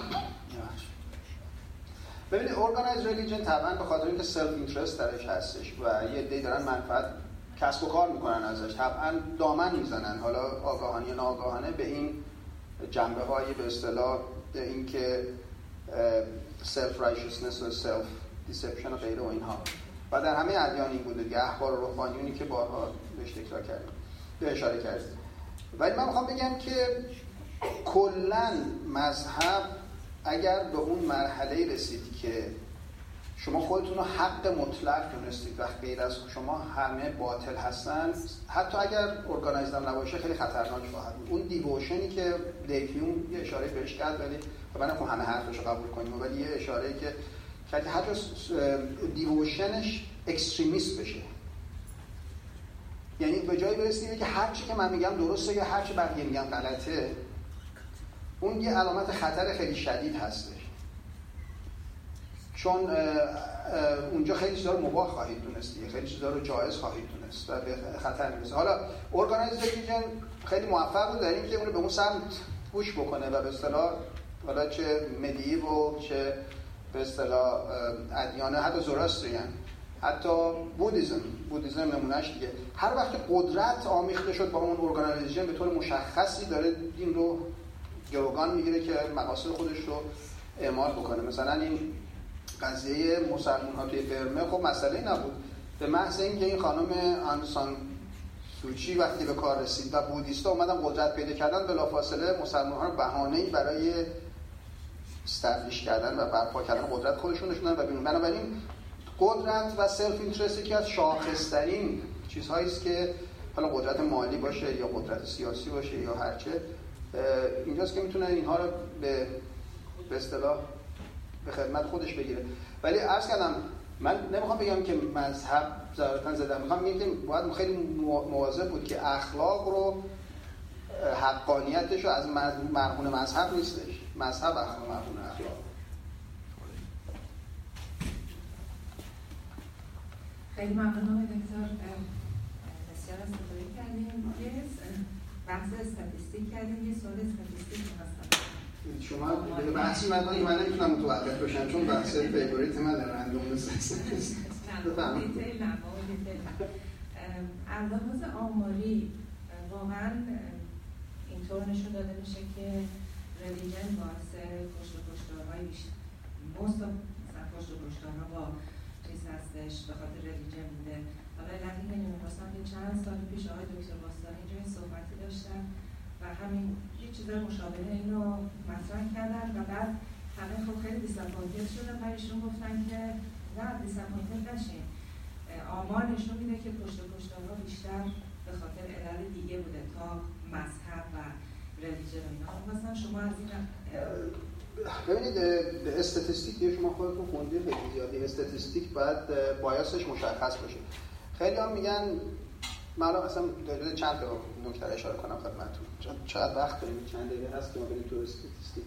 ببینید organized religion طبعا به خاطر اینکه self interest درش هستش و یه عده‌ای دارن منفعت کسب و کار میکنن ازش، طبعا دامن میزنن حالا آگاهانه یا ناآگاهانه به این جنبه‌های به اصطلاح اینکه self righteousness و self deception و غیره و اینها، و در همه ادیان این بوده که احبار و رهبانیونی که بارها بهش تکرار کردیم به اشاره کردیم. ولی من میخوام بگم که کلاً مذهب اگر به اون مرحله رسید که شما خودتون رو حق مطلق دونستید و غیر از شما همه باطل هستن، حتی اگر ارگانایزد نباشه خیلی خطرناک خواهد بود. اون دیووشنی که دیویوم یه اشاره بهش کرد، ولی من نمیخوام همه حرفش رو قبول کنیم، ولی یه اشاره که حتی دیووشنش اکستریمیست بشه، یعنی به جایی برسید که هر چی که من میگم درسته یا هر چی بقیه میگن غلطه، اون یه علامت خطر خیلی شدید هستش. چون اونجا خیلی چیزا رو مباح خواهید دونست، خیلی چیزا رو جایز خواهید دونست و به خطر میرسه. حالا ارگانایزر ریلیجن خیلی موفق بود در اینکه اون رو به اون سمت پوش بکنه و به اصطلاح حالا چه مدیو و چه به اصطلاح ادیان حتی زوراستریان، حتی بودیزم نمونهش دیگه، هر وقت قدرت آمیخته شد با اون ارگانایزیشن به طور مشخصی داره دین رو گروگان میگیره که مقاصد خودش رو اعمال بکنه. مثلا این قضیه مسلمان ها توی برمه خب مسئله نبود، به محض اینکه این خانم آنگ سان سوچی وقتی به کار رسید و بودیستا اومدن قدرت پیدا کردن، بلافاصله مسلمان ها رو بهانه‌ای برای استبلیش کردن و برپا کردن قدرت خودشون نشوندن و بیرون. بنابراین قدرت و سلف اینترست یکی از شاخص‌ترین چیزهایی است که حالا قدرت مالی باشه یا قدرت سیاسی باشه یا هرچه، اینجاست که میتونه اینها رو به اصطلاح به خدمت خودش بگیره. ولی عرض کردم من نمیخوام بگم که مذهب ضرورتاً زدم، میخوام بگم که باید خیلی مواظب بود که اخلاق رو حقانیتش رو از مرهون مذهب نیستش. مذهب اخلاق مرهون اخلاق. خیلی ممنونم دکتر، بسیار استفاده کردیم. یه بحث استاتیستیک کردیم، یه سوال استاتیستیک هستم. شما به بحثی من نمیتونم متوقف باشم چون بحث فیوریت من رندوم نیست. از لحاظ آماری واقعا اینطور نشون داده میشه که ریلیجن باعث کشت و کشتارهای بیشتر، مثلا کشت و کشتارها با چیز هستش به خاطر ریلیجن بوده. حالا علتی که نمی‌خواستم که چند سال پیش آقای دکتر باستانی اینجا این صحبتی داشتن و همین یه چیز مشابه اینو مطرح کردن و بعد همه خب خیلی دیساپوینتد شدن و ایشون گفتن که نه دیساپوینتد نشین، آمار نشون میده که پشت و کشتارها بیشتر به خاطر علل دیگه بوده تا مذهب و ریلیجن. مثلا شما از این ببینید استاتیستیک شما خودتون خوندید خیلی زیادی، استاتیستیک باید بایاسش مشخص باشه. خیلی هم میگن من اصلا در چند تا نکته اشاره کنم خدمتتون، چقدر وقت داریم، چند دقیقه هست که ما بریم تو استاتیستیک.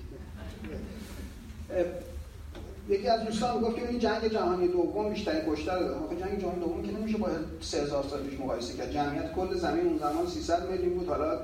یکی از دوستان گفت که این جنگ جهانی دوم بیشترین کشته داره. آخه جنگ جهانی دوم که نمیشه با 3000 سال پیش مقایسه کرد. جمعیت کل زمین اون زمان 300 میلیون بود، حالا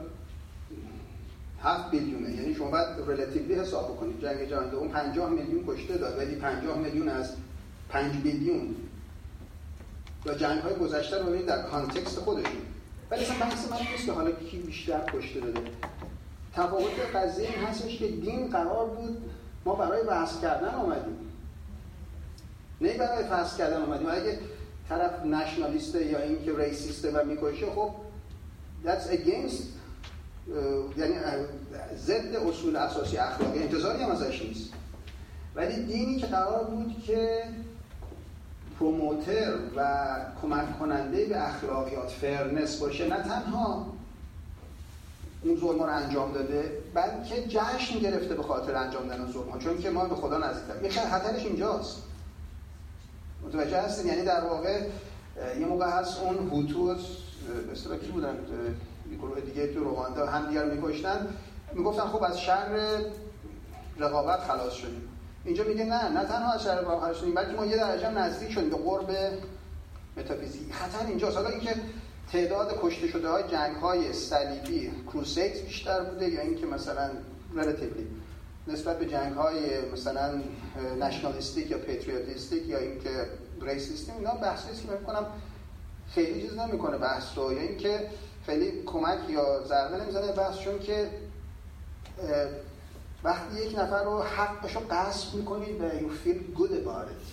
7 بیلیونه. یعنی شما باید ریلیتیولی حساب بکنید. جنگ جهانی دوم 50 میلیون کشته داد، ولی 50 میلیون از 5 بیلیون یا جنگ‌های گذشته رو ببینید در کانتکست خودشون. ولی اصلا بحث من نیست که حالا کی بیشتر کشته داده. تفاوت قضیه این هستش که دین قرار بود ما برای بحث کردن اومدیم، نه برای فحص کردن اومدیم. اگه طرف نشنالیسته یا این که ریسیسته و میکشه، خب that's against یعنی ضد اصول اساسی اخلاقی، انتظاری هم ازش نیست. ولی دینی که قرار بود که پروموتر و کمک کننده به اخلاقیات فرنس باشه، نه تنها اون ظلم رو انجام داده بلکه جشن گرفته به خاطر انجام دادن ظلم ها، چون که ما به خدا نزدیکیم. میگه خطرش اینجاست، متوجه هستین؟ یعنی در واقع یه موقع هست اون هوتو به اصطلاح کی بودن، یه گروه دیگه تو رواندا هم دیگر میکشتن، میگفتن خب از شر رقابت خلاص شدیم. اینجا میگه نه تنها از شر رقابت خلاص شدیم بلکه ما یه درجه نزدیک شدیم به قرب متافیزیک. خطر اینجاست. حالا اینکه تعداد کشته شده های جنگ های صلیبی کروسیدز بیشتر بوده یا اینکه مثلا ریلیتیولی نسبت به جنگ های مثلا نشنالیستیک یا پیتریوتیستیک یا اینکه ریسیستیم، اینا بحثی است که فکر کنم خیلی چیز نمیکنه بحث رو، یا اینکه خیلی کمک یا ضربه نمیزنه بحث، چون که وقتی یک نفر رو حقش رو غصب میکنید و you feel good about it.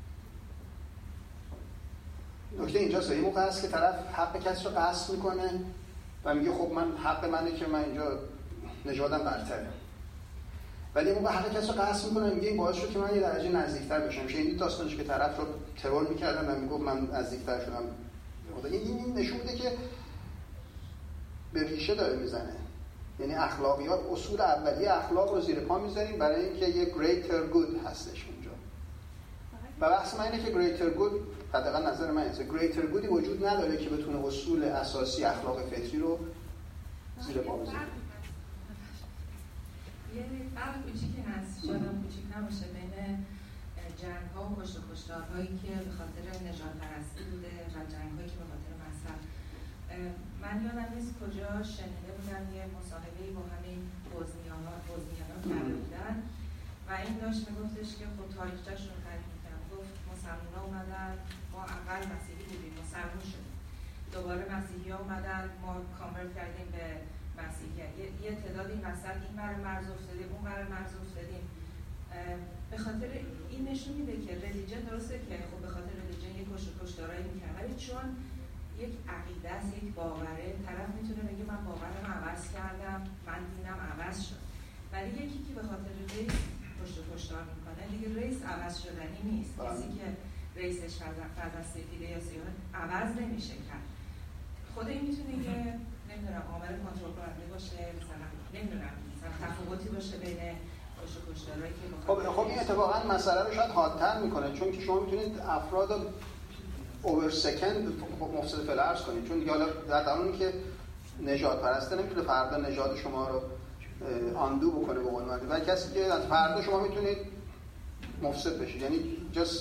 نکته اینجاست، یه موقع هست که طرف حق کسی رو غصب میکنه و میگه خب من حق منه که من اینجا نژادم برتره، ولی موقع حق کسی رو غصب میکنه میگه این باعث شد که من یه درجه نزدیکتر بشم. شنیدید داستانش که طرف رو ترور میکردن و میگفت من نزدیکتر شدم. این نشون میده که به ریشه داره میزنه. یعنی اخلاقیات، اصول اولیه اخلاق رو زیر پا میذاریم برای اینکه یه greater good هستش اونجا. و بحث من اینه که greater good، حداقل نظر من اینه، greater goodی وجود نداره که بتونه اصول اساسی اخلاق فطری رو زیر پا بذاره. یه فرق کوچیکی هست، شاید هم کوچیک نباشه، بین جنگ‌ها و کشت و کشتارهایی که به خاطر نژاد پرستی بوده و جنگ‌هایی که به خاطر مذهب. من یادم نیست کجا شنیده بودم یه مصاحبه‌ای با همین بوزنیانا کرده بودن و این داشت میگفتش که خب تاریخچه‌شون رو تعریف می‌کرد. گفت مسلمان‌ها اومدن، ما اول مسیحی بودیم، مسلمان شدیم، دوباره مسیحی‌ها اومدن، ما کانورت کردیم به مسیحیت، یه تعدادی وسط این برای مرز افتادیم، اون برای مرز افتادیم. به خاطر این نشون میده که ریلیجن درسته که خب به خاطر ریلیجن یک کشت و کشتارهایی میکنه، ولی چون یک عقیده است، یک باوره، طرف میتونه بگه من باورم عوض کردم، من دینم عوض شد. ولی یکی که به خاطر ریس کشت و کشتار میکنه دیگه ریس عوض شدنی نیست. کسی که ریسش فقط سفیده یا سیاه عوض نمیشه کرد. خود این میتونه که نمیدونم عامل کنترل کننده باشه، مثلا نمیدونم مثلا تفاوتی باشه بین کشت و کشتارهایی که خب این اتفاقا مسئله رو شاید حادتر میکنه، چون که شما میتونید افراد اوور سکند مفسد فعل عرض کنید، چون دیگه حالا در درون که نژاد پرسته نمیتونه فردا نژاد شما رو آندو بکنه به قول معروف، و کسی که فردا شما میتونید مفسد بشید، یعنی just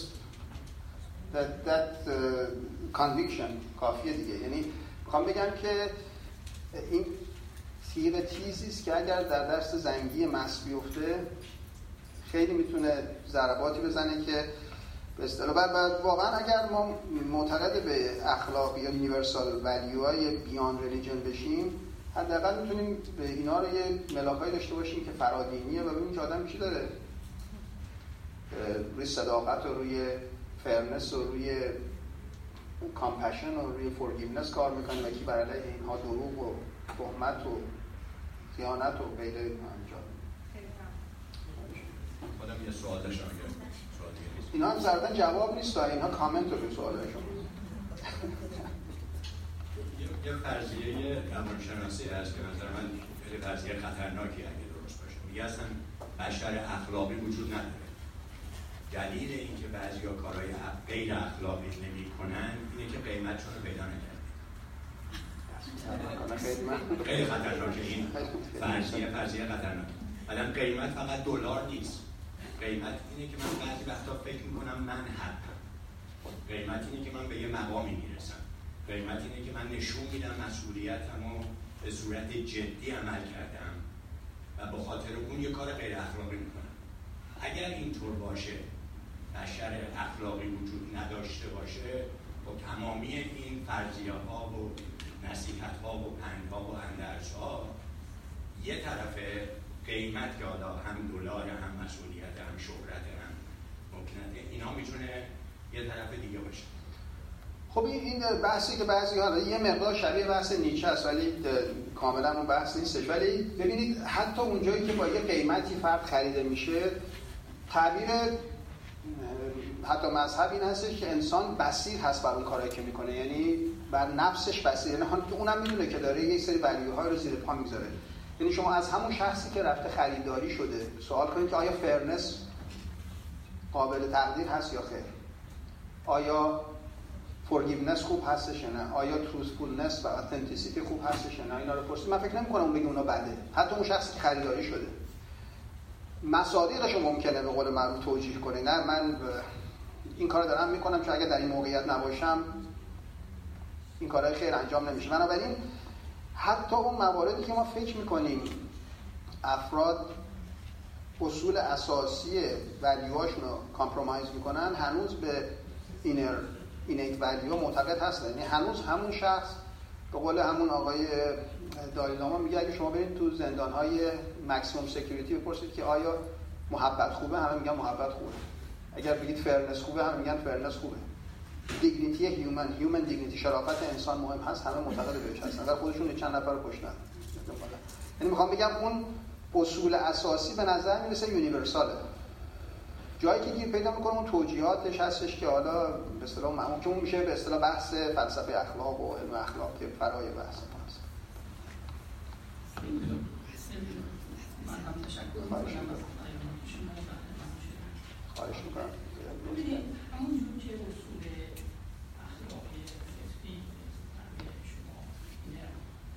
that conviction کافیه دیگه. یعنی میخوام بگم که این تیغ تیزی است که اگر در دست زنگی مس بیفته خیلی میتونه ضرباتی بزنه که به اصطلاح واقعا اگر ما معتقد به اخلاق یا یونیورسال ولیوهای بیان ریلیجن بشیم، حداقل میتونیم به اینا رو یه ملاکایی داشته باشیم که فرادینیه و ببینیم که آدم میشه داره روی صداقت و روی فرنس و روی کامپشن و روی فورگیونس کار میکنه و کی بر علیه اینها دروغ و تهمت و خیانت و غیره انجام. خودم یه سوال داشتم که اینا هم زردن جواب نیست، اینها کامنت رو به سوالشون. یه فرضیه روانشناسی هست که نظر من خیلی فرضیه خطرناکی اگه درست باشه. میگه اصلا بشر اخلاقی وجود نداره. دلیل اینکه بعضیا کارهای غیر اخلاقی نمی‌کنن اینه که قیمتشون رو پیدا نکردن. خیلی خطرناکه این فرضیه خطرناکه. الان قیمت فقط دلار نیست. قیمت اینه که من بعضی وقتا فکر میکنم من حقم. قیمت اینه که من به یه مقامی میرسم. قیمت اینه که من نشون میدم مسئولیتمو به صورت جدی عمل کردم و به خاطر اون یه کار غیر اخلاقی میکنم. اگر اینطور باشه، بشر اخلاقی وجود نداشته باشه، با تمامی این فرضیه ها و نصیحت ها و پندها و اندرس ها یه طرفه قیمت که حالا هم دلار، هم مسئولیت، هم شهرت، هم ممکنه اینا میتونه یه طرف دیگه باشه. خب این بحثی که بعضی حالا یه مقدار شبیه بحث نیچه است ولی کاملا اون بحث نیستش، ولی ببینید حتی اونجایی که با یه قیمتی فرد خریده میشه، تعبیر حتی مذهب این هستش که انسان بصیر هست بر اون کارایی که میکنه، یعنی بر نفسش بصیر، یعنی اونم میدونه که داره یک سری ولیوهای رو زیر پا میذاره. یعنی شما از همون شخصی که رفته خریداری شده سوال کنید که آیا فرنس قابل تقدیر هست یا خیر؟ آیا فورگیونس خوب هستش یا نه؟ آیا تروثفولنس و اتنتیسیتی خوب هستش یا نه؟ اینا رو پرسید. من فکر نمی‌کنم اون بگه اونا بده. حتی اون شخصی که خریداری شده مصادیقش رو ممکنه به قول معروف توجیه کنه. نه من این کارو دارم میکنم چون اگه در این موقعیت نباشم این کارهای خیر انجام نمیشه. بنابراین حتی اون مواردی که ما فکر میکنیم افراد اصول اساسی ولیوهاشون رو کامپرومایز میکنن، هنوز به اینیت ولیو معتقد هستن. یعنی هنوز همون شخص به قول همون آقای دالی لاما میگه اگه شما برید تو زندان‌های ماکسیمم سکیوریتی بپرسید که آیا محبت خوبه، همه میگن محبت خوبه. اگر بگید فرنس خوبه، همه میگن فرنس خوبه. دیگنیتی هیومن دیگنیتی، شرافت انسان مهم هست، همه معتقد بهش هستن. اگر خودشون چند نفر رو کشتن. یعنی میخوام بگم اون اصول اساسی به نظر میرسه یونیورساله. جایی که گیر پیدا میکنه اون توجیهاتش هستش که حالا به اصطلاح معمول که اون میشه به اصطلاح بحث فلسفه اخلاق و علم اخلاق که فرای بحث هست. من هم تشکر میکنم از خواهش میکنم. ببینید همونجور که اصول اخلاقی فطری برای شما اینه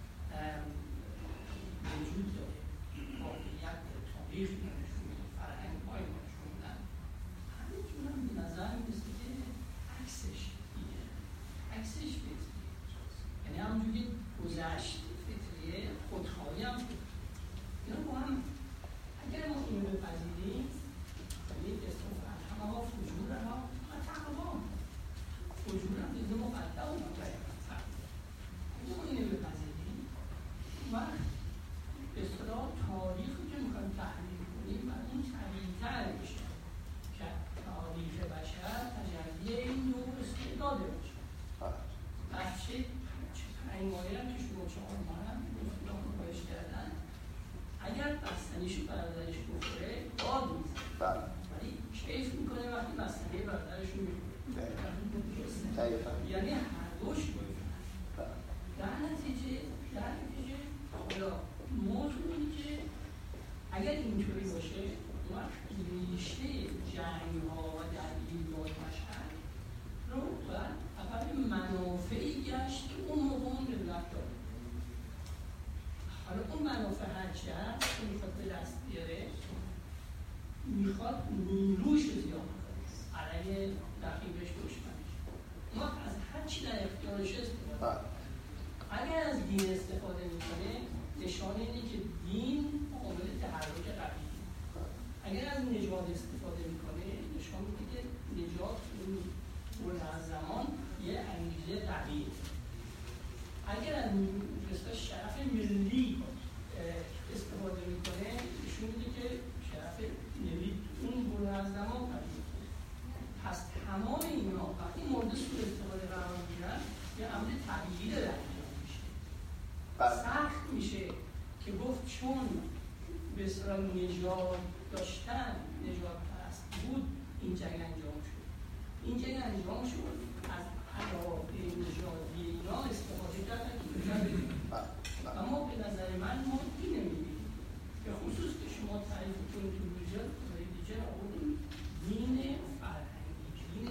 وجود داره، واقعیت تاریخ نشون میده، فرهنگ های نشون میدن، همینجور مسئله برادرشون یعنی هر دوش در نتیجه حالا موضوع اینه که اگر اینطوری باشه ریشه جنگ ها و درگیری‌های مشهد رو باید اول منافعی گشت که اون موقع اون ملت داره. حالا اون منافع هرچی هست که میخواد به دست بیاره میخواد نیروش رو زیاد کنه علیه رقیبش دشمنش. ما از هرچی در اختیارش استفاده اگر از دین استفاده میکنه نشانه اینه که دین قابل تحرک رقیبه. اگر از نژاد استفاده میکنه نشان میده که نژاد اون از زمان یه انگیزه قویه. اگر از شرف ملی استفاده میکنه نشون میده که شرف ملی اون گونه از زمان قویه. پس تمام اینا وقتی مورد سوء استفاده قرار میگیرن یه امر طبیعی داره میشه. سخت میشه که گفت چون به اصطلاح نژاد داشتن نژاد پرست بود این جنگ انجام شد. این جنگ انجام شد از علاقه نژادی اینا استفاده کردن که بجن بدیم. اما به نظر من ما این نمیدیم که خصوص که شما تعریف کنید تو ریجن آوردیم دین فرهنگی، دین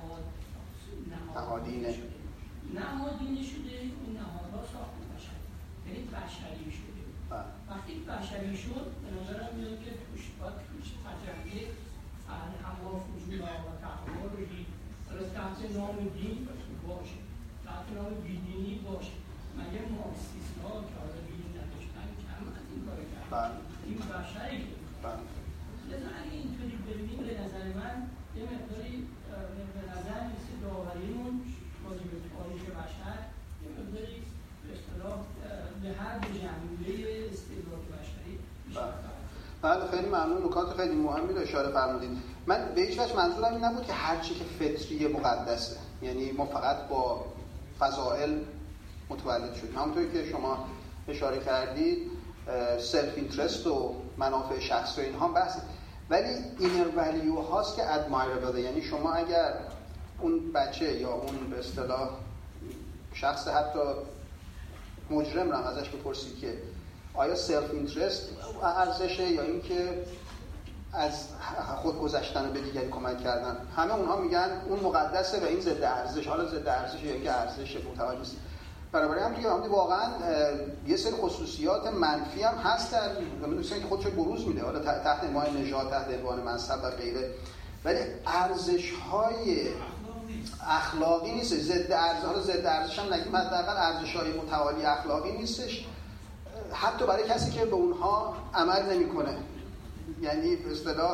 نهادینه شده. این نهادها ساخته بشن یعنی بشری شده. وقتی بشری شد به نظرم میاد که توش تجربه همراه وجود و تحول رو دید. تحت نام دین باشه، تحت نام بیدینی باشه. مگه مارکسیست ها که حالا دین نداشتن کم از این کار کردن. این بشری شد. لذا اگه اینطوری ببینیم به نظر من یه مقداری به نظر مثل داوریمون راجع به تاریخ بشر یه مقداری به اصطلاح به هر جنبه استعداد بشری بیشتر. بله خیلی ممنون. نکات خیلی مهمی رو اشاره فرمودید. من به هیچ وجه منظورم این نبود که هر چی که فطری مقدسه، یعنی ما فقط با فضائل متولد شدیم. همونطوری که شما اشاره کردید سلف اینترست و منافع شخصی و اینها بحث، ولی اینر ولیو هاست که ادمایربل. یعنی شما اگر اون بچه یا اون به اصطلاح شخص حتی مجرم رو ازش بپرسید که آیا سلف اینترست ارزشه یا اینکه از خود گذشتن و به دیگری کمک کردن، همه اونها میگن اون مقدسه و این ضد ارزش. حالا ضد ارزش یا اینکه ارزش متوجه نیست. برابری هم دیگه واقعا یه سری خصوصیات منفی هم هست در مثلا که خودش بروز میده، حالا تحت عنوان نژاد، تحت عنوان مذهب و غیره، ولی ارزش‌های اخلاقی نیست. ضد ارزش، حالا ضد ارزش هم نگیم، حداقل ارزش‌های متعالی اخلاقی نیستش، حتی برای کسی که به اونها عمل نمی‌کنه. یعنی به اصطلاح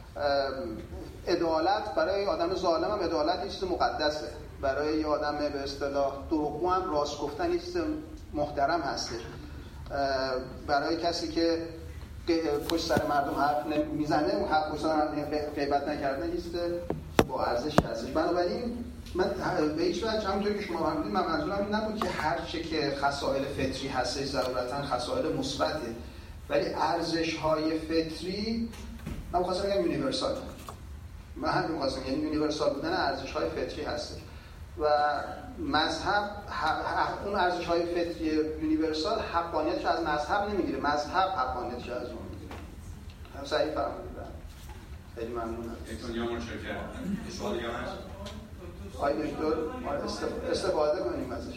عدالت برای آدم ظالم هم عدالت یه چیز مقدسه، برای یه آدم به اصطلاح دروغگو هم راست گفتن یه چیز محترم هستش، برای کسی که پشت سر مردم حرف میزنه اون حرف پشت سر مردم غیبت نکردن یه چیز با ارزش هستش. بنابراین من به هیچ وجه همونطوری که شما فرمودید من منظورم این نبود که هر چه که خصائل فطری هستش ضرورتاً خصائل مثبته، ولی ارزش‌های فطری من می‌خواستم بگم یونیورسال. من هم می‌خواستم یعنی یونیورسال بودن ارزش‌های فطری هست و مذهب اون ارزش‌های فطری یونیورسال حقانیتش از مذهب نمیگیره، مذهب حقانیتش از اون میگیره. هم صحیح فرمودید. خیلی ممنونم. دنیا متشکرم. سوالی هست؟ آقای دکتر استفاده کنیم ازش.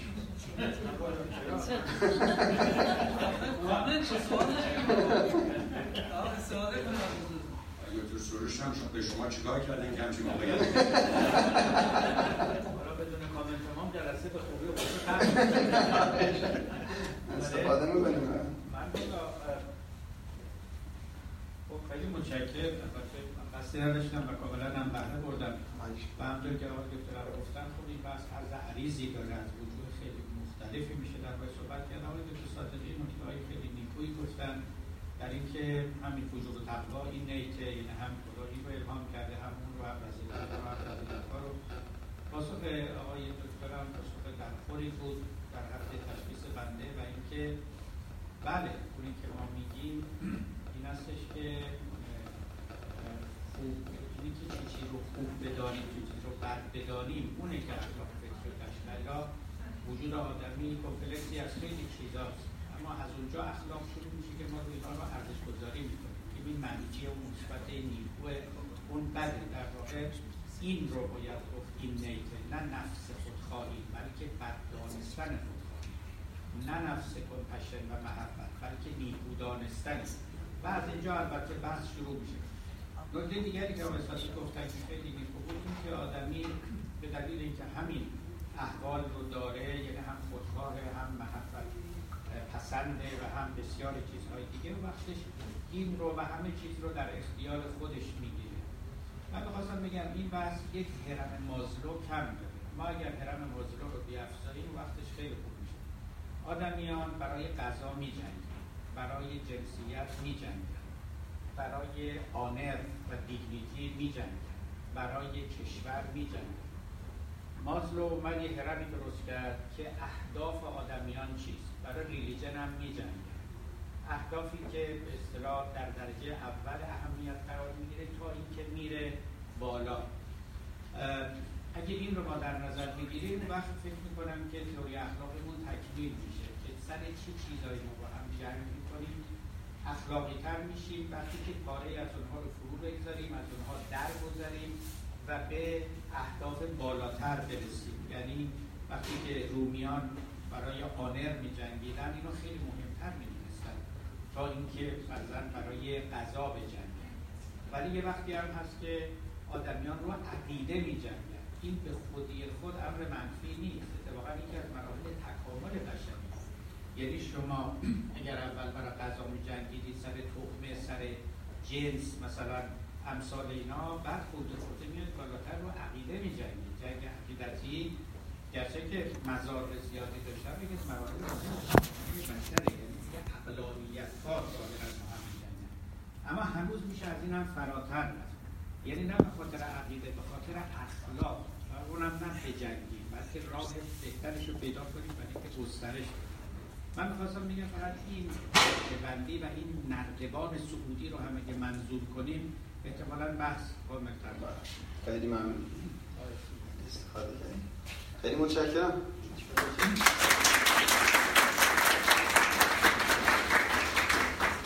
دکتر سروش هم به شما چیکار کردن که همچین موقعیت حالا بدون کامنت هم جلسه به خوبی و استفاده می‌کنیم. من خیلی متشکرم. قصدی نداشتم و کاملا هم بهره بردم و همطور که آقای دکتر گفتن خب این بحث عرض عریضی داره، از وجوه خیلی مختلفی میشه در باید صحبت کرد. آقای دکتر صادقی نکته‌های خیلی نیکویی گفتن در اینکه همین وجوب تقوا این نیته، یعنی هم خدا این رو الهام کرده، هم اون رو هم فضیلت‌ها و هم فضیلت‌ها رو. پاسخ آقای دکتر هم پاسخ درخوری بود در حد تشخیص بنده و اینکه بله اونی که ما میگیم این هستش که خوب اینکه چه چیز رو خوب بدانیم چه چیز رو بد بدانیم اونه که اخلاق فکر داشته. یا وجود آدمی کمپلکسی از خیلی چیزاست، اما از اونجا اخلاق شروع میشه که ما اینها رو ارزش گذاری میکنیم که این منفی و مثبت نیکوه اون بده. در واقع این رو باید گفت این نیته، نه نفس خودخواهی بلکه بد دانستن خودخواهی، نه نفس کمپشن و محبت بلکه نیکو دانستن. و از اینجا البته بحث شروع میشه. نکته دیگری که آقای گفتن که خیلی نیکو بود این که آدمی به دلیل اینکه همین احوال رو داره، یعنی هم خودخواه هم محبت پسنده و هم بسیار چیزهای دیگه، و وقتش این رو و همه چیز رو در اختیار خودش میگیره. من بخواستم بگم این بحث یک هرم مازلو کم داره. ما اگر هرم مازلو رو بیافزاییم وقتش خیلی خوب میشه. آدمیان برای غذا میجنگن، برای جنسیت میجنگن، برای آنر و دیگنیتی میجنگن، برای کشور میجنگن. مازلو اومد یه هرمی درست کرد که اهداف آدمیان چیست. برای ریلیجن هم میجنگه، اهدافی که به اصطلاح در درجه اول اهمیت قرار میگیره تا اینکه میره بالا. اگه این رو ما در نظر بگیریم وقت فکر میکنم که تئوری اخلاقمون تکمیل میشه که سر چه چیزایی ما با هم جنگ میکنیم اخلاقی تر میشیم وقتی که پاره از اونها رو فرو بگذاریم، از اونها درگذاریم و به اهداف بالاتر برسیم. یعنی وقتی که رومیان برای آنر می جنگیدن اینو خیلی مهمتر می دونستن تا اینکه مثلا برای غذا بجنگن. ولی یه وقتی هم هست که آدمیان رو عقیده می جنگن. این به خودی خود امر منفی نیست، اتفاقا یکی از مراحل تکامل بشری. یعنی شما اگر اول برای غذا می جنگیدید سر تخمه، سر جنس مثلا امثال اینا، بعد خود میاد بالاتر رو عقیده می جنگید. جنگ عقیدتی گرچه که مزار زیادی داشتن بگید مراحل بشره، یعنی که عقلانیت کار ظاهر از ما هم می‌جنگن، اما هنوز میشه از این هم فراتر رفت. یعنی نه به خاطر عقیده، به خاطر اخلاق و اونم نه بجنگیم بلکه راه بهترش رو پیدا کنیم برای که گسترش کنیم. من می‌خواستم بگم فقط این بندی و این نردبان سعودی رو هم اگه منظور کنیم احتمالاً بحث کامل‌تر باشه. خیلی ممنون. استفاده کردیم. خیلی متشکرم.